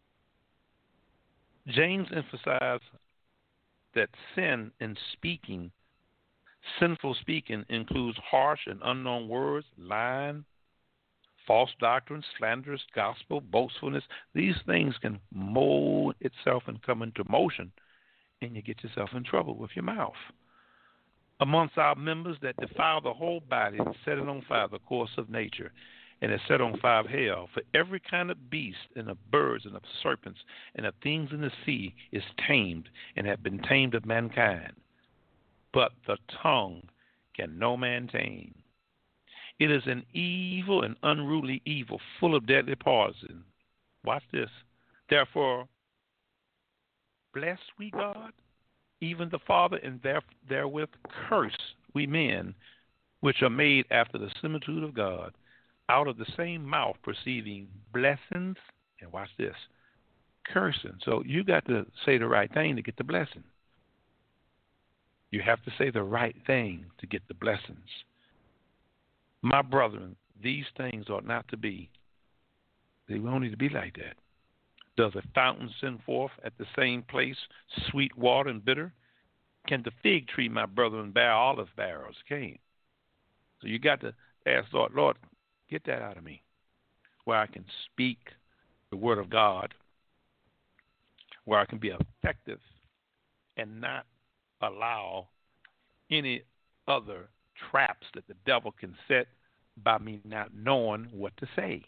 James emphasized that sin in speaking, sinful speaking, includes harsh and unknown words, lying, false doctrines, slanderous gospel, boastfulness. These things can mold itself and come into motion, and you get yourself in trouble with your mouth. Amongst our members that defile the whole body and set it on fire, the course of nature, and is set on fire of hell. For every kind of beast and of birds and of serpents and of things in the sea is tamed and have been tamed of mankind. But the tongue can no man tame. It is an evil and unruly evil, full of deadly poison. Watch this. Therefore, bless we God, even the Father, and therewith curse we men, which are made after the similitude of God, out of the same mouth proceeding blessings, and watch this, cursing. So you got to say the right thing to get the blessing. You have to say the right thing to get the blessings. My brethren, these things ought not to be. They don't need to be like that. Does a fountain send forth at the same place sweet water and bitter? Can the fig tree, my brethren, bear olive barrels? Can't. So you got to ask Lord, get that out of me, where I can speak the word of God, where I can be effective and not allow any other traps that the devil can set by me not knowing what to say.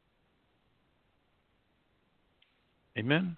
Amen.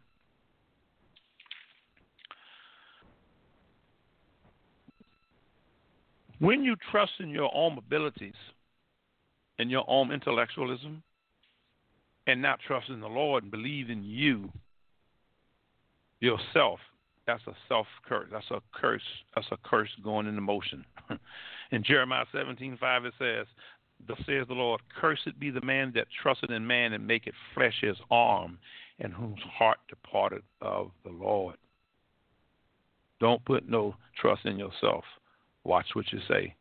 When you trust in your own abilities and your own intellectualism and not trust in the Lord and believe in you, yourself, that's a self-curse. That's a curse. That's a curse going into motion. In Jeremiah 17:5 it says, "Thus says the Lord, cursed be the man that trusted in man and maketh flesh his arm, and whose heart departed of the Lord." Don't put no trust in yourself. Watch what you say.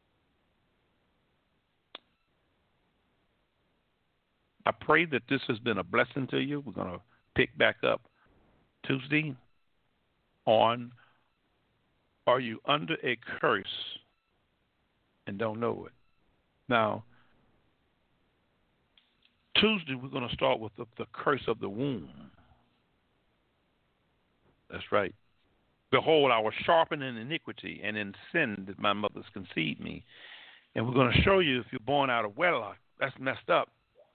I pray that this has been a blessing to you. We're going to pick back up Tuesday on, are you under a curse and don't know it? Now, Tuesday we're going to start with the curse of the womb. That's right. Behold, I was sharpened in iniquity, and in sin did my mothers conceive me. And we're going to show you if you're born out of wedlock, that's messed up.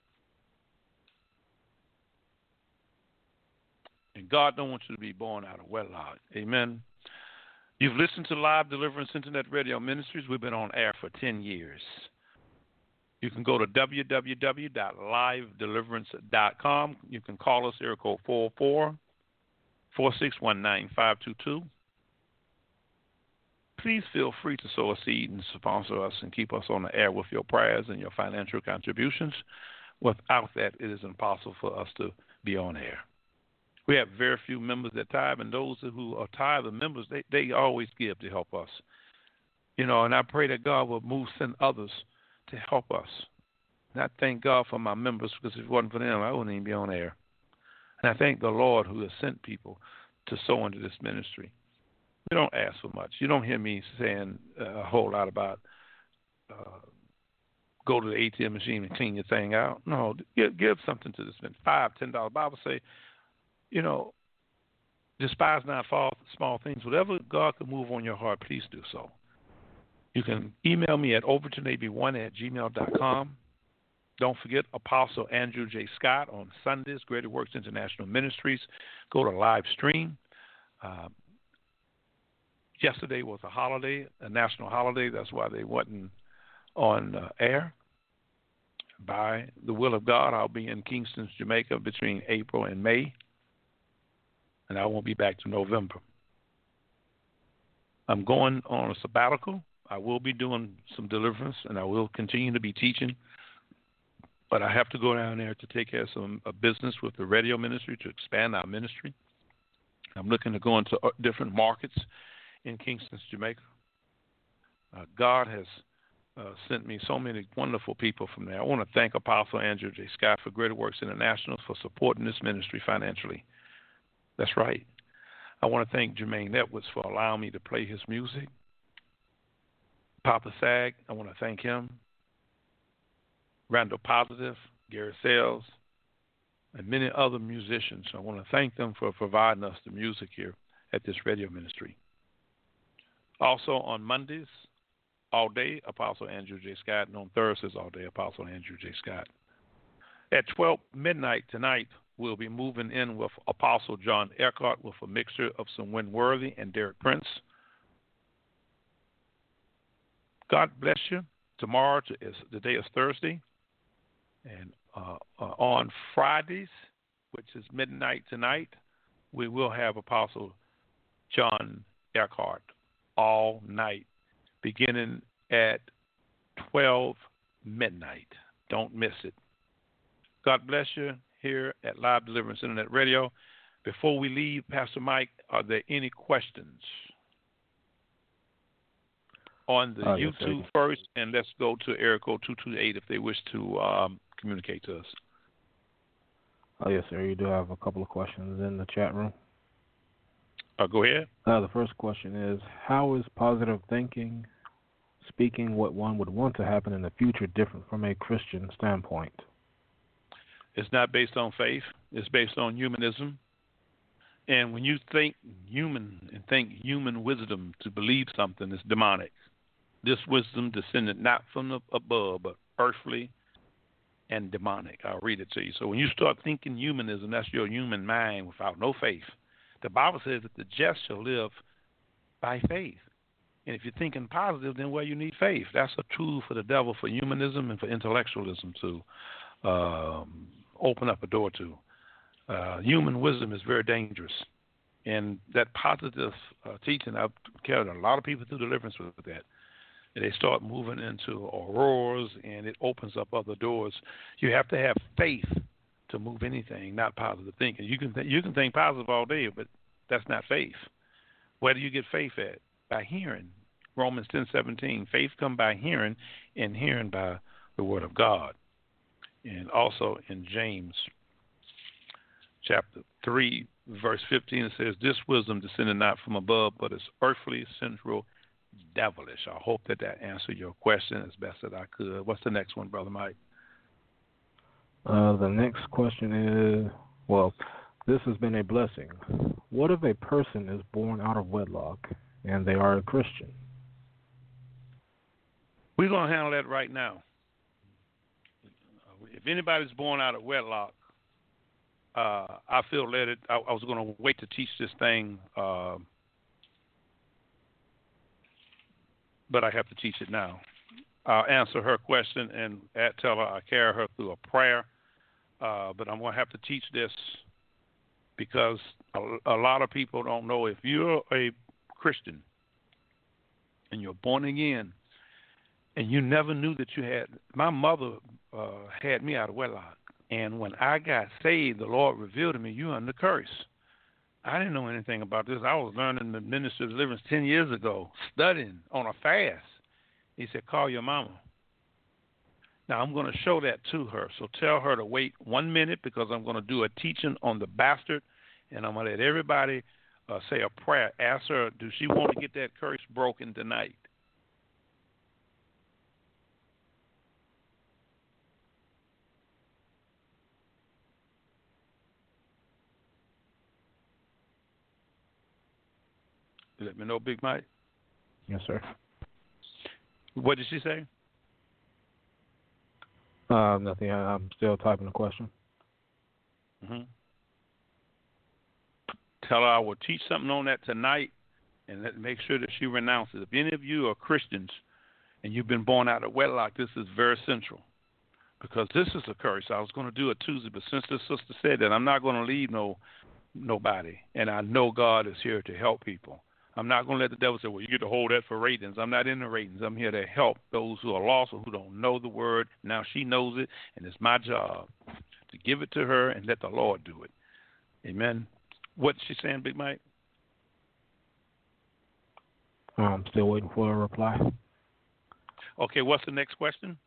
And God don't want you to be born out of wedlock. Amen. You've listened to Live Deliverance Internet Radio Ministries. We've been on air for 10 years. You can go to www.livedeliverance.com. You can call us, area code 404-461-9522. Please feel free to sow a seed and sponsor us and keep us on the air with your prayers and your financial contributions. Without that, it is impossible for us to be on air. We have very few members that tithe, and those who are tithe members, they always give to help us. And I pray that God will send others to help us. And I thank God for my members, because if it wasn't for them, I wouldn't even be on air. And I thank the Lord who has sent people to sow into this ministry. We don't ask for much. You don't hear me saying a whole lot about go to the ATM machine and clean your thing out. No, give something to this ministry. $5, $10. Bible say, despise not small things. Whatever God can move on your heart, please do so. You can email me at overtonab1@gmail.com. Don't forget Apostle Andrew J. Scott on Sundays, Greater Works International Ministries. Go to live stream. Yesterday was a holiday, a national holiday. That's why they wasn't on air. By the will of God, I'll be in Kingston, Jamaica between April and May. And I won't be back to November. I'm going on a sabbatical. I will be doing some deliverance, and I will continue to be teaching. But I have to go down there to take care of some business with the radio ministry to expand our ministry. I'm looking to go into different markets in Kingston, Jamaica. God has sent me so many wonderful people from there. I want to thank Apostle Andrew J. Scott for Greater Works International for supporting this ministry financially. That's right. I want to thank Jermaine Edwards for allowing me to play his music. Papa Sag, I want to thank him. Randall Positive, Gary Sales, and many other musicians. I want to thank them for providing us the music here at this radio ministry. Also on Mondays, all day, Apostle Andrew J. Scott, and on Thursdays, all day, Apostle Andrew J. Scott. At 12 midnight tonight, we'll be moving in with Apostle John Eckhart with a mixture of some Win Worthy and Derek Prince. God bless you. Tomorrow, the day is Thursday. And on Fridays, which is midnight tonight, we will have Apostle John Eckhart all night, beginning at 12 midnight. Don't miss it. God bless you here at Live Deliverance Internet Radio. Before we leave, Pastor Mike, are there any questions on the YouTube first? And let's go to area code 228 if they wish to communicate to us. Oh, yes, sir. You do have a couple of questions in the chat room. Go ahead. The first question is, how is positive thinking, speaking what one would want to happen in the future, different from a Christian standpoint? It's not based on faith. It's based on humanism. And when you think human and think human wisdom to believe something, it's demonic. This wisdom descended not from above, but earthly and demonic. I'll read it to you. So when you start thinking humanism, that's your human mind without no faith. The Bible says that the just shall live by faith. And if you're thinking positive, then you need faith. That's a tool for the devil, for humanism and for intellectualism to open up a door to. Human wisdom is very dangerous. And that positive teaching, I've carried a lot of people through deliverance with that. And they start moving into auroras, and it opens up other doors. You have to have faith to move anything, not positive thinking. You can think positive all day, but that's not faith. Where do you get faith at? By hearing. Romans 10:17. Faith come by hearing, and hearing by the word of God. And also in James chapter 3, verse 15, it says, this wisdom descended not from above, but is earthly, sensual, devilish. I hope that answered your question as best as I could. What's the next one, Brother Mike? The next question is, this has been a blessing. What if a person is born out of wedlock and they are a Christian? We're going to handle that right now. If anybody's born out of wedlock, I feel led. I was going to wait to teach this thing, but I have to teach it now. I'll answer her question and tell her I carry her through a prayer, but I'm going to have to teach this because a lot of people don't know if you're a Christian and you're born again and you never knew that you had. My mother had me out of wedlock, and when I got saved, the Lord revealed to me, you're under curse. I didn't know anything about this. I was learning the ministry of deliverance 10 years ago, studying on a fast. He said, call your mama. Now, I'm going to show that to her. So tell her to wait 1 minute because I'm going to do a teaching on the bastard, and I'm going to let everybody say a prayer. Ask her, does she want to get that curse broken tonight? Let me know, Big Mike. Yes, sir. What did she say? Nothing. I'm still typing the question. Mm-hmm. Tell her I will teach something on that tonight, and make sure that she renounces. If any of you are Christians and you've been born out of wedlock, this is very central because this is a curse. I was going to do it Tuesday, but since this sister said that, I'm not going to leave nobody, and I know God is here to help people. I'm not going to let the devil say, well, you get to hold that for ratings. I'm not in the ratings. I'm here to help those who are lost or who don't know the word. Now she knows it, and it's my job to give it to her and let the Lord do it. Amen. What's she saying, Big Mike? I'm still waiting for a reply. Okay, what's the next question?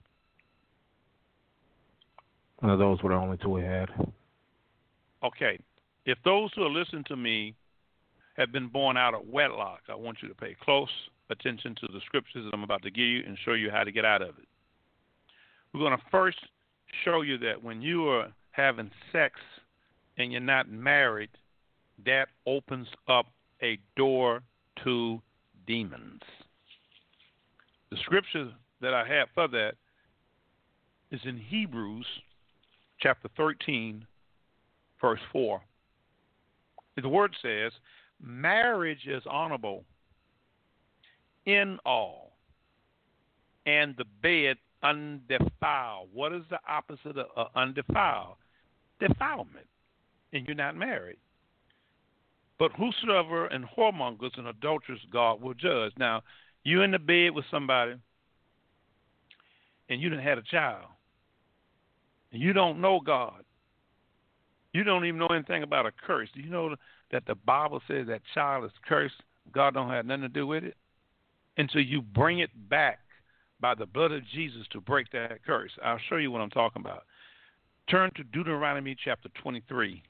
Those were the only two we had. Okay. If those who are listening to me have been born out of wedlock, I want you to pay close attention to the scriptures that I'm about to give you and show you how to get out of it. We're going to first show you that when you are having sex and you're not married, that opens up a door to demons. The scripture that I have for that is in Hebrews chapter 13, verse 4. The word says, marriage is honorable in all, and the bed undefiled. What is the opposite of undefiled? Defilement. And you're not married. But whosoever and whoremongers and adulterers God will judge. Now, you're in the bed with somebody, and you done had a child, and you don't know God. You don't even know anything about a curse. Do you know that the Bible says that child is cursed? God don't have nothing to do with it. And so you bring it back by the blood of Jesus to break that curse. I'll show you what I'm talking about. Turn to Deuteronomy chapter 23.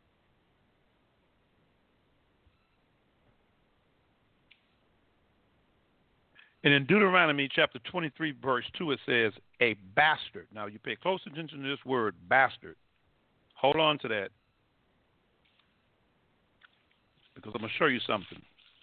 And in Deuteronomy chapter 23, verse 2, it says, a bastard. Now, you pay close attention to this word, bastard. Hold on to that. because I'm going to show you something.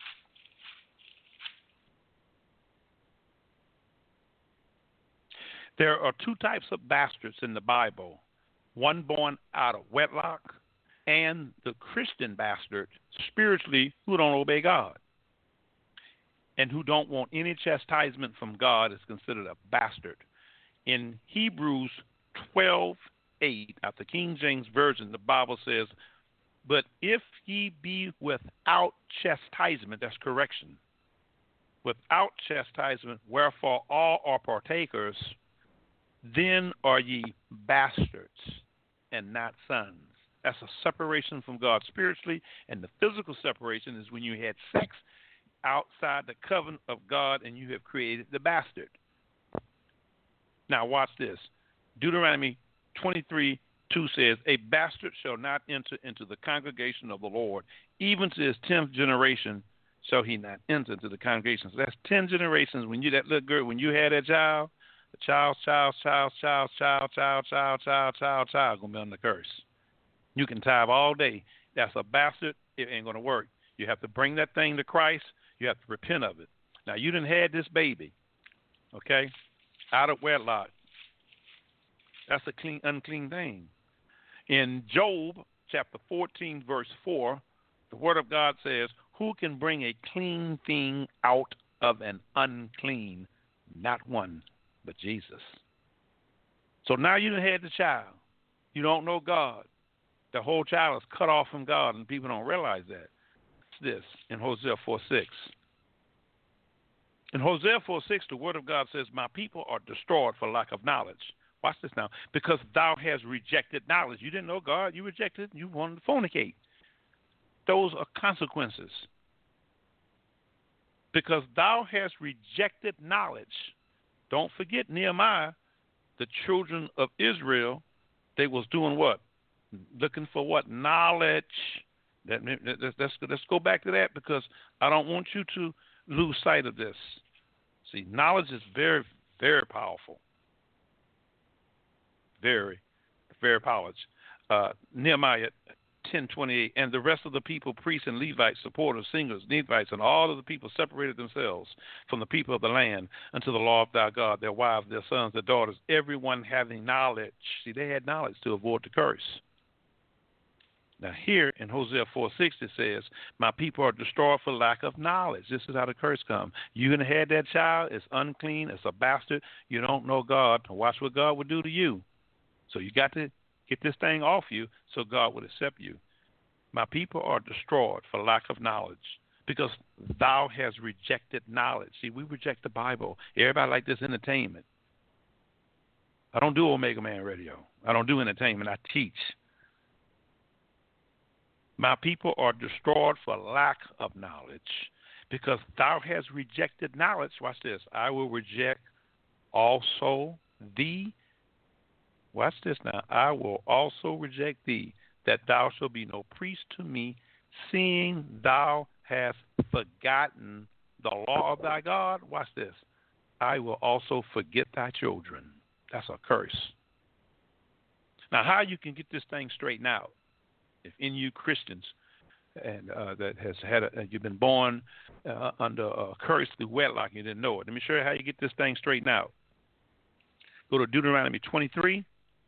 There are two types of bastards in the Bible, one born out of wedlock and the Christian bastard, spiritually, who don't obey God and who don't want any chastisement from God is considered a bastard. In Hebrews 12:8, out the King James Version, the Bible says, but if ye be without chastisement, that's correction, without chastisement, wherefore all are partakers, then are ye bastards and not sons. That's a separation from God spiritually, and the physical separation is when you had sex outside the covenant of God and you have created the bastard. Now watch this. Deuteronomy 23:2 says, a bastard shall not enter into the congregation of the Lord, even to his 10th generation shall he not enter into the congregation. So that's 10 generations. When you, that little girl, when you had that child, the child, gonna be under curse. You can tithe all day. That's a bastard. It ain't gonna work. You have to bring that thing to Christ. You have to repent of it. Now you done had this baby, okay, out of wedlock. That's a unclean thing. In Job chapter 14, verse 4, the Word of God says, who can bring a clean thing out of an unclean? Not one, but Jesus. So now you done had the child. You don't know God. The whole child is cut off from God, and people don't realize that. It's this in Hosea 4:6. In Hosea 4:6, the Word of God says, my people are destroyed for lack of knowledge. Watch this now. Because thou hast rejected knowledge. You didn't know God. You rejected. You wanted to fornicate. Those are consequences. Because thou hast rejected knowledge. Don't forget Nehemiah, the children of Israel, they was doing what? Looking for what? Knowledge. Let's go back to that because I don't want you to lose sight of this. See, knowledge is very, very powerful. Very, very powerful. Nehemiah 10:28, and the rest of the people, priests and Levites, supporters, singers, Levites, and all of the people separated themselves from the people of the land unto the law of thy God, their wives, their sons, their daughters, everyone having knowledge. See, they had knowledge to avoid the curse. Now here in Hosea 4:6 it says, my people are destroyed for lack of knowledge. This is how the curse comes. You done had that child, it's unclean, it's a bastard, you don't know God. Watch what God will do to you. So you got to get this thing off you so God would accept you. My people are destroyed for lack of knowledge because thou hast rejected knowledge. See, we reject the Bible. Everybody like this entertainment. I don't do Omega Man Radio. I don't do entertainment. I teach. My people are destroyed for lack of knowledge because thou hast rejected knowledge. Watch this. I will reject also thee. Watch this now. I will also reject thee, that thou shalt be no priest to me, seeing thou hast forgotten the law of thy God. Watch this. I will also forget thy children. That's a curse. Now, how you can get this thing straightened out? If any of you Christians and that has had you've been born under a curse through wedlock, you didn't know it. Let me show you how you get this thing straightened out. Go to Deuteronomy 23.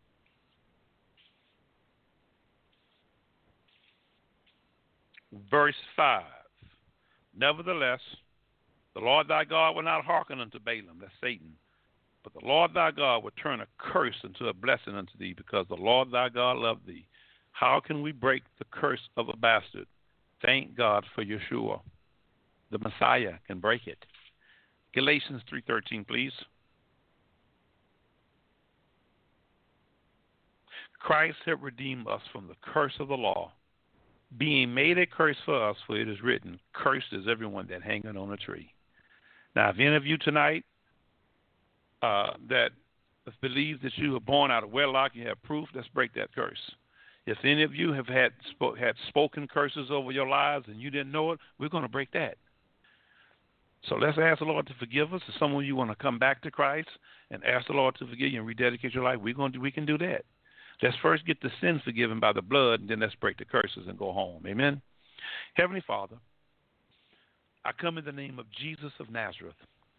Verse 5. Nevertheless, the Lord thy God will not hearken unto Balaam, that's Satan, but the Lord thy God will turn a curse into a blessing unto thee, because the Lord thy God loved thee. How can we break the curse of a bastard? Thank God for Yeshua. The Messiah can break it. Galatians 3:13, please. Christ hath redeemed us from the curse of the law, being made a curse for us, for it is written, cursed is everyone that hangeth on a tree. Now, if any of you tonight that believes that you were born out of wedlock, you have proof, let's break that curse. If any of you have had spoken curses over your lives and you didn't know it, we're going to break that. So let's ask the Lord to forgive us. If some of you want to come back to Christ and ask the Lord to forgive you and rededicate your life, we can do that. Let's first get the sins forgiven by the blood, and then let's break the curses and go home. Amen? Heavenly Father, I come in the name of Jesus of Nazareth.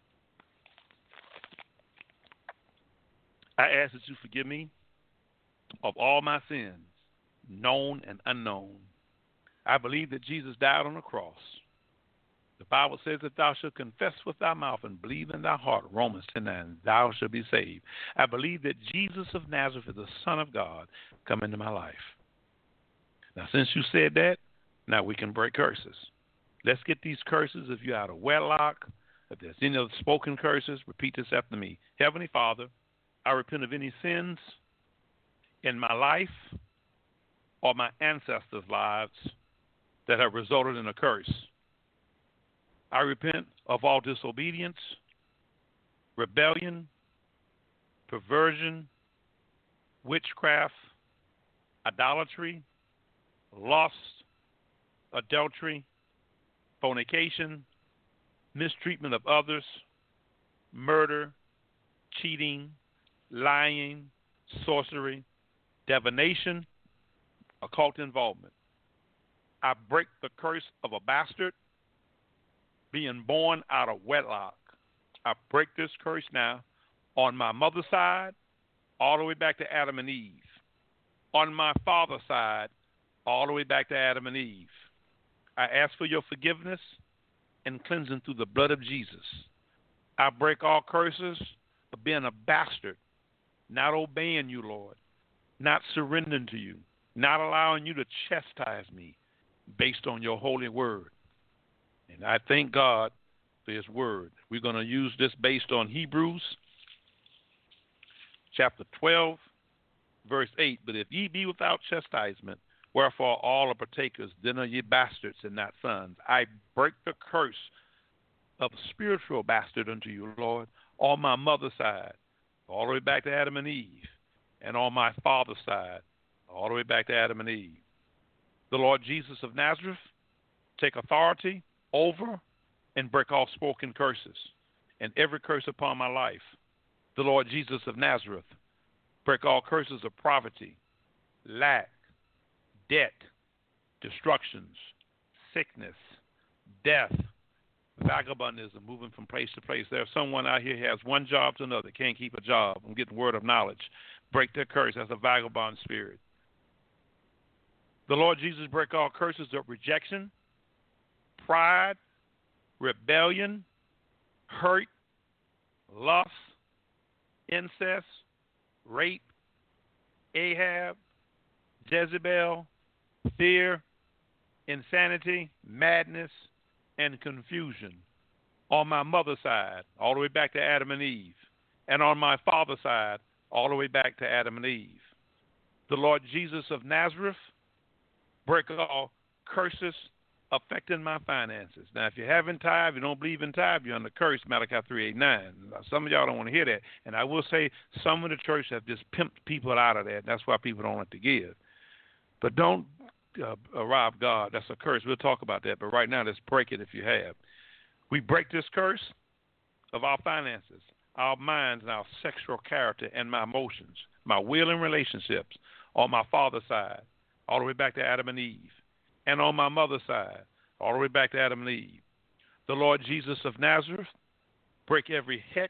I ask that you forgive me of all my sins, known and unknown. I believe that Jesus died on the cross. The Bible says that thou shalt confess with thy mouth and believe in thy heart, Romans 10:9, thou shalt be saved. I believe that Jesus of Nazareth is the Son of God. Come into my life. Now, since you said that, now we can break curses. Let's get these curses. If you're out of wedlock, if there's any other spoken curses, repeat this after me. Heavenly Father, I repent of any sins in my life or my ancestors' lives that have resulted in a curse. I repent of all disobedience, rebellion, perversion, witchcraft, idolatry, lust, adultery, fornication, mistreatment of others, murder, cheating, lying, sorcery, divination, occult involvement. I break the curse of a bastard being born out of wedlock. I break this curse now on my mother's side, all the way back to Adam and Eve. On my father's side, all the way back to Adam and Eve. I ask for your forgiveness and cleansing through the blood of Jesus. I break all curses of being a bastard, not obeying you, Lord, not surrendering to you, not allowing you to chastise me based on your holy word. And I thank God for his word. We're going to use this based on Hebrews chapter 12, verse 8. But if ye be without chastisement, wherefore all are partakers, then are ye bastards and not sons. I break the curse of a spiritual bastard unto you, Lord, on my mother's side, all the way back to Adam and Eve, and on my father's side, all the way back to Adam and Eve. The Lord Jesus of Nazareth, take authority over and break all spoken curses and every curse upon my life. The Lord Jesus of Nazareth, break all curses of poverty, lack, debt, destructions, sickness, death, vagabondism, moving from place to place. There's someone out here who has one job to another, can't keep a job. I'm getting word of knowledge. Break their curse. That's a vagabond spirit. The Lord Jesus, break all curses of rejection, pride, rebellion, hurt, lust, incest, rape, Ahab, Jezebel, fear, insanity, madness, and confusion. On my mother's side, all the way back to Adam and Eve. And on my father's side, all the way back to Adam and Eve. The Lord Jesus of Nazareth, break all curses affecting my finances. Now, if you haven't tithe, you don't believe in tithe, you're under curse, Malachi 3:8-9. Some of y'all don't want to hear that. And I will say some of the church have just pimped people out of that. That's why people don't like to give. But don't rob God. That's a curse. We'll talk about that. But right now, let's break it if you have. We break this curse of our finances, our minds, and our sexual character, and my emotions, my will and relationships on my father's side, all the way back to Adam and Eve. And on my mother's side, all the way back to Adam and Eve. The Lord Jesus of Nazareth, break every hex,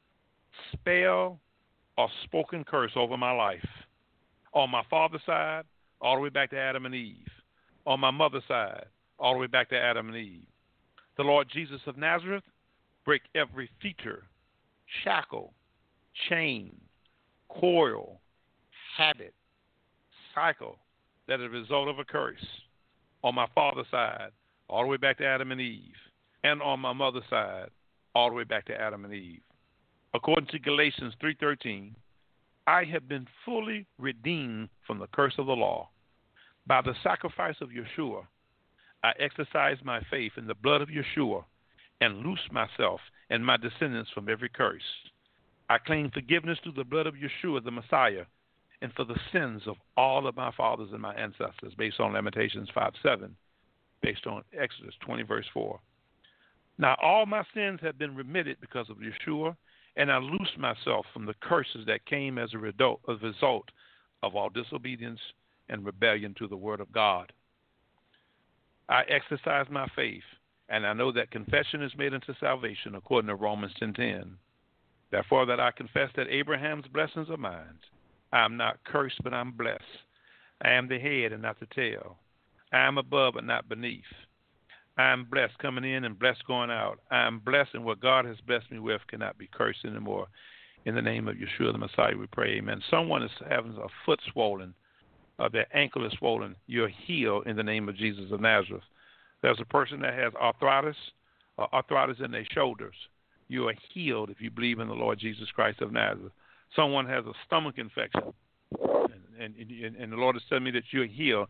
spell, or spoken curse over my life. On my father's side, all the way back to Adam and Eve. On my mother's side, all the way back to Adam and Eve. The Lord Jesus of Nazareth, break every fetter, shackle, chain, coil, habit, cycle that is a result of a curse. On my father's side, all the way back to Adam and Eve. And on my mother's side, all the way back to Adam and Eve. According to Galatians 3:13, I have been fully redeemed from the curse of the law. By the sacrifice of Yeshua, I exercise my faith in the blood of Yeshua and loose myself and my descendants from every curse. I claim forgiveness through the blood of Yeshua, the Messiah, and for the sins of all of my fathers and my ancestors, based on Lamentations 5:7, based on Exodus 20, verse 4. Now all my sins have been remitted because of Yeshua, and I loose myself from the curses that came as a result of all disobedience and rebellion to the word of God. I exercise my faith, and I know that confession is made unto salvation, according to Romans 10:10. Therefore, that I confess that Abraham's blessings are mine. I am not cursed, but I'm blessed. I am the head and not the tail. I am above but not beneath. I am blessed coming in and blessed going out. I am blessed, and what God has blessed me with cannot be cursed anymore. In the name of Yeshua the Messiah, we pray, amen. Someone is having a foot swollen, their ankle is swollen. You're healed in the name of Jesus of Nazareth. There's a person that has arthritis in their shoulders. You are healed if you believe in the Lord Jesus Christ of Nazareth. Someone has a stomach infection, and the Lord is telling me that you're healed.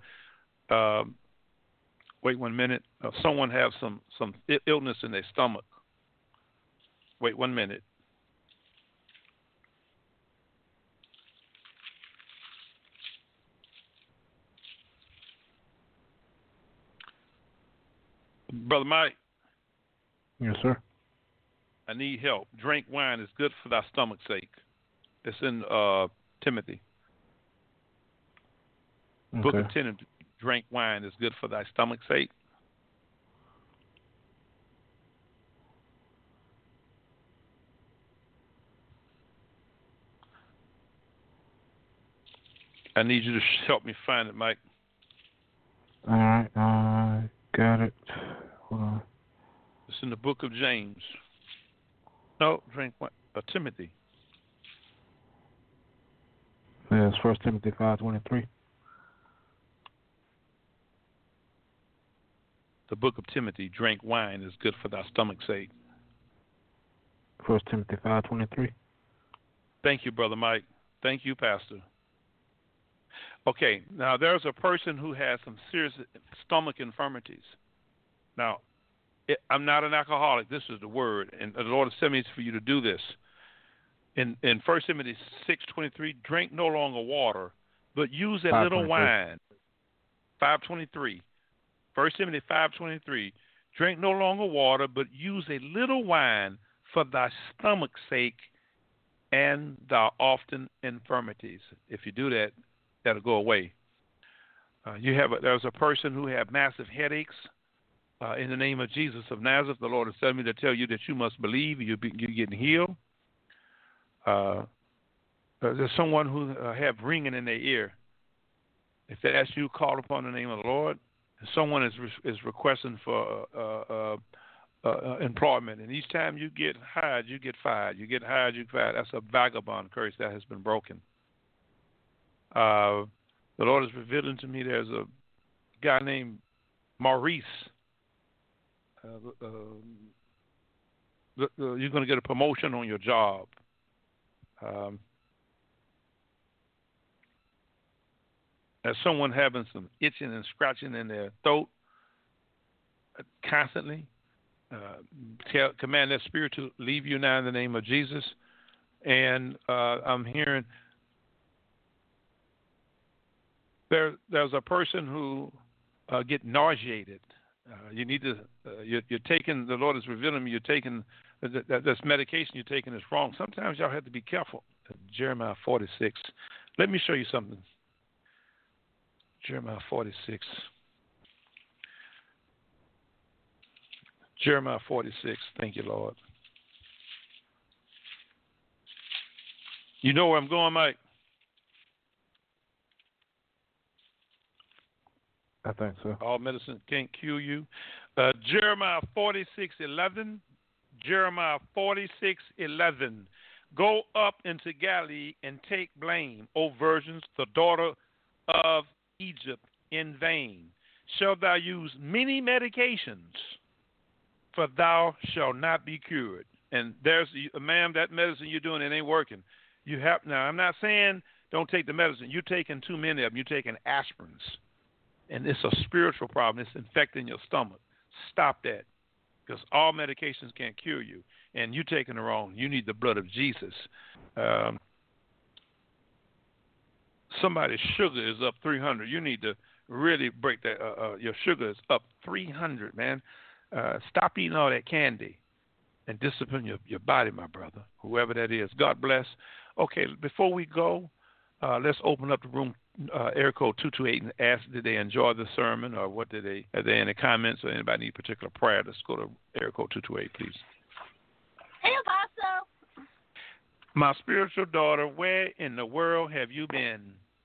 Wait 1 minute. Someone has some illness in their stomach. Wait 1 minute. Brother Mike. Yes, sir. I need help. Drink wine is good for thy stomach's sake. It's in Timothy. Okay. Book of Timothy. Drink wine is good for thy stomach's sake. I need you to help me find it, Mike. All right. I got it. Hold on. It's in the book of James. No, drink wine. Timothy. Yeah, it's 1 Timothy 5:23. The book of Timothy, drink wine is good for thy stomach's sake. 1 Timothy 5:23. Thank you, Brother Mike. Thank you, Pastor. Okay, now there's a person who has some serious stomach infirmities. Now, I'm not an alcoholic. This is the word, and the Lord has sent me for you to do this. In 1 Timothy 6:23, drink no longer water, but use a little wine. 5:23. 1 Timothy 5:23, drink no longer water, but use a little wine for thy stomach's sake and thy often infirmities. If you do that, that'll go away. There's a person who have massive headaches. In the name of Jesus of Nazareth, the Lord has sent me to tell you that you must believe you're getting healed. There's someone who have ringing in their ear. If that's you, call upon the name of the Lord. Someone is requesting for employment, and each time you get hired, you get fired. You get hired, you get fired. That's a vagabond curse that has been broken. The Lord is revealing to me there's a guy named Maurice. You're going to get a promotion on your job. There's someone having some itching and scratching in their throat constantly. Command that spirit to leave you now in the name of Jesus. And I'm hearing there's a person who get nauseated. You need to. You're taking. The Lord is revealing me. You're taking this medication you're taking is wrong. Sometimes y'all have to be careful. Jeremiah 46. Let me show you something. Jeremiah 46. Jeremiah 46. Thank you, Lord. You know where I'm going, Mike? I think so. All medicine can't cure you. Jeremiah 46:11. Jeremiah 46:11. Go up into Galilee and take blame, O virgins, the daughter of Egypt, in vain. Shalt thou use many medications, for thou shalt not be cured. And there's ma'am, that medicine you're doing, it ain't working. Now I'm not saying don't take the medicine. You're taking too many of them. You're taking aspirins. And it's a spiritual problem. It's infecting your stomach. Stop that. Because all medications can't cure you. And you're taking the wrong. You need the blood of Jesus. Somebody's sugar is up 300. You need to really break that. Your sugar is up 300, man. Stop eating all that candy and discipline your body, my brother, whoever that is. God bless. Okay, before we go, let's open up the room area code 228 and ask did they enjoy the sermon or what did they? Are there any comments or anybody need particular prayer? Let's go to area code 228, please. Hey, Apostle. My spiritual daughter, where in the world have you been?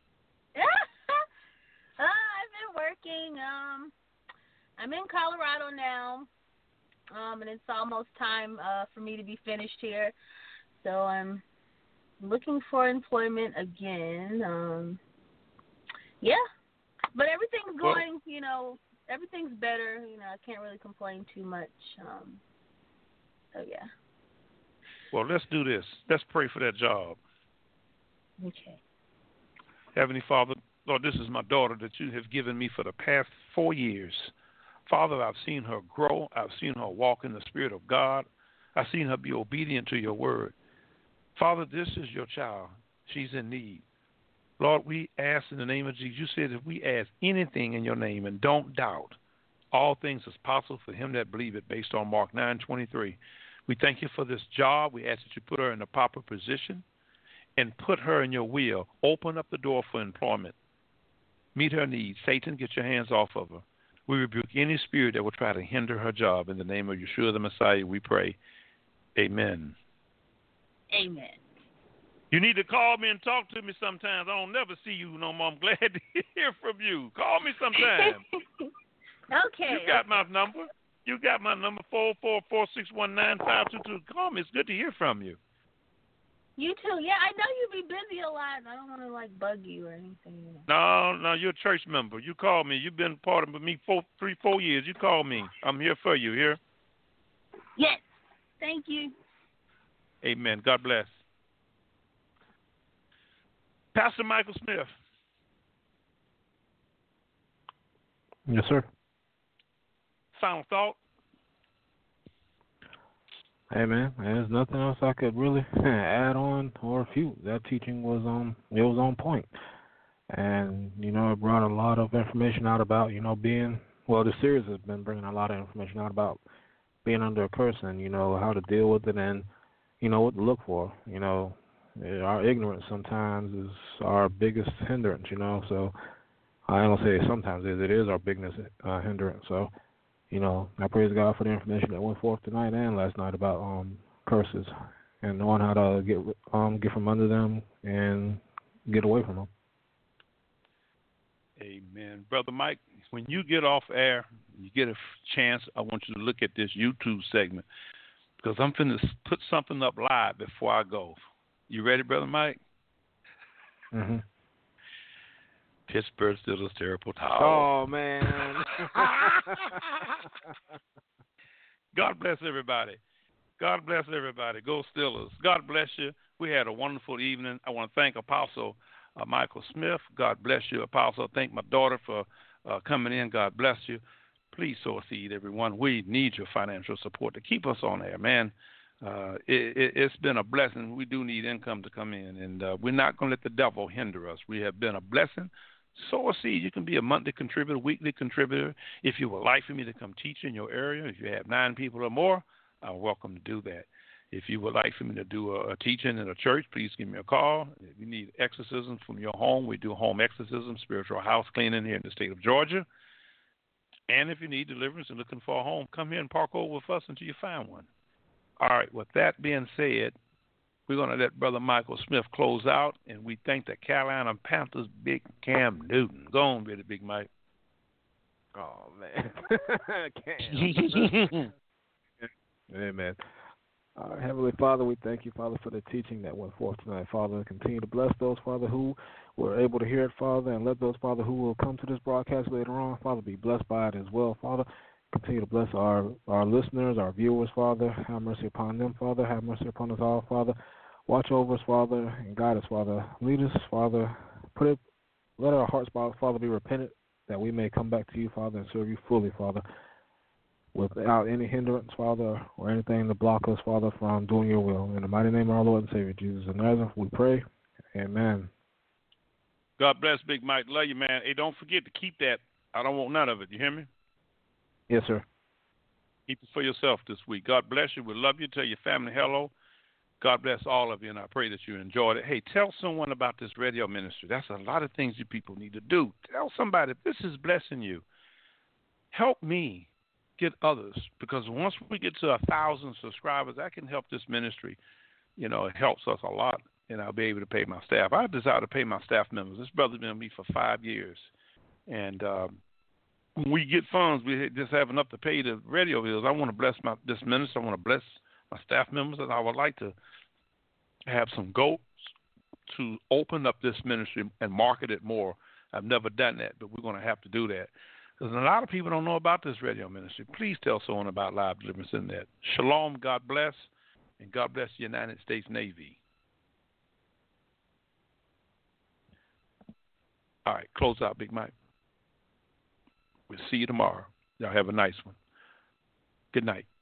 I've been working. I'm in Colorado now, and it's almost time for me to be finished here. So I'm looking for employment again. Yeah, but everything's going, everything's better. I can't really complain too much. So, yeah. Well, let's do this. Let's pray for that job. Okay. Heavenly Father, Lord, this is my daughter that you have given me for the past 4 years. Father, I've seen her grow. I've seen her walk in the Spirit of God. I've seen her be obedient to your word. Father, this is your child. She's in need. Lord, we ask in the name of Jesus. You said if we ask anything in your name and don't doubt, all things is possible for him that believe it, based on Mark 9:23. We thank you for this job. We ask that you put her in a proper position and put her in your will. Open up the door for employment. Meet her needs. Satan, get your hands off of her. We rebuke any spirit that will try to hinder her job. In the name of Yeshua the Messiah, we pray. Amen. Amen. You need to call me and talk to me sometimes. I don't never see you no more. I'm glad to hear from you. Call me sometime. Okay. You got my number. You got my number, 444-619-522. Call me. It's good to hear from you. You too. Yeah, I know you be busy a lot. I don't want to, bug you or anything. No, you're a church member. You call me. You've been part of me 4 years. You call me. I'm here for you. Here? Yes. Thank you. Amen. God bless. Pastor Michael Smith. Yes, sir. Final thought? Hey, man, there's nothing else I could really add on or refute. That teaching was on point. And, it brought a lot of information out about, the series has been bringing a lot of information out about being under a curse and, how to deal with it and, what to look for. Our ignorance sometimes is our biggest hindrance, so I don't say sometimes it is our biggest hindrance. So, I praise God for the information that went forth tonight and last night about curses and knowing how to get from under them and get away from them. Amen. Brother Mike, when you get off air, you get a chance, I want you to look at this YouTube segment because I'm finna put something up live before I go. You ready, Brother Mike? Mm-hmm. Pittsburgh Steelers terrible towel. Oh, man. God bless everybody. God bless everybody. Go Steelers. God bless you. We had a wonderful evening. I want to thank Apostle Michael Smith. God bless you, Apostle. Thank my daughter for coming in. God bless you. Please sow a seed, everyone. We need your financial support to keep us on air, man. It's been a blessing. We do need income to come in, and we're not going to let the devil hinder us. We have been a blessing. Sow a seed. You can be a monthly contributor, weekly contributor. If you would like for me to come teach in your area, if you have 9 people or more, I'm welcome to do that. If you would like for me to do a teaching in a church, please give me a call. If you need exorcism from your home, we do home exorcism, spiritual house cleaning here in the state of Georgia. And if you need deliverance and looking for a home, come here and park over with us until you find one. All right, with that being said, we're going to let Brother Michael Smith close out, and we thank the Carolina Panthers' Big Cam Newton. Go on, really, Big Mike. Oh, man. Cam. Amen. Heavenly Father, we thank you, Father, for the teaching that went forth tonight. Father, continue to bless those, Father, who were able to hear it, Father, and let those, Father, who will come to this broadcast later on, Father, be blessed by it as well, Father. Continue to bless our listeners, our viewers, Father. Have mercy upon them, Father. Have mercy upon us all, Father. Watch over us, Father, and guide us, Father. Lead us, Father. Let our hearts, Father, be repentant that we may come back to you, Father, and serve you fully, Father, without any hindrance, Father, or anything to block us, Father, from doing your will. In the mighty name of our Lord and Savior, Jesus of Nazareth, we pray. Amen. God bless, Big Mike. Love you, man. Hey, don't forget to keep that. I don't want none of it. You hear me? Yes, sir. Keep it for yourself this week. God bless you. We love you. Tell your family hello. God bless all of you, and I pray that you enjoyed it. Hey, tell someone about this radio ministry. That's a lot of things you people need to do. Tell somebody if this is blessing you. Help me get others, because once we get to 1,000 subscribers, I can help this ministry. You know, it helps us a lot, and I'll be able to pay my staff. I desire to pay my staff members. This brother's been with me for 5 years, and when we get funds, we just have enough to pay the radio bills. I want to bless this ministry. I want to bless my staff members, and I would like to have some goals to open up this ministry and market it more. I've never done that, but we're going to have to do that, because a lot of people don't know about this radio ministry. Please tell someone about Live Deliverance Internet. Shalom, God bless, and God bless the United States Navy. All right, close out, Big Mike. We'll see you tomorrow. Y'all have a nice one. Good night.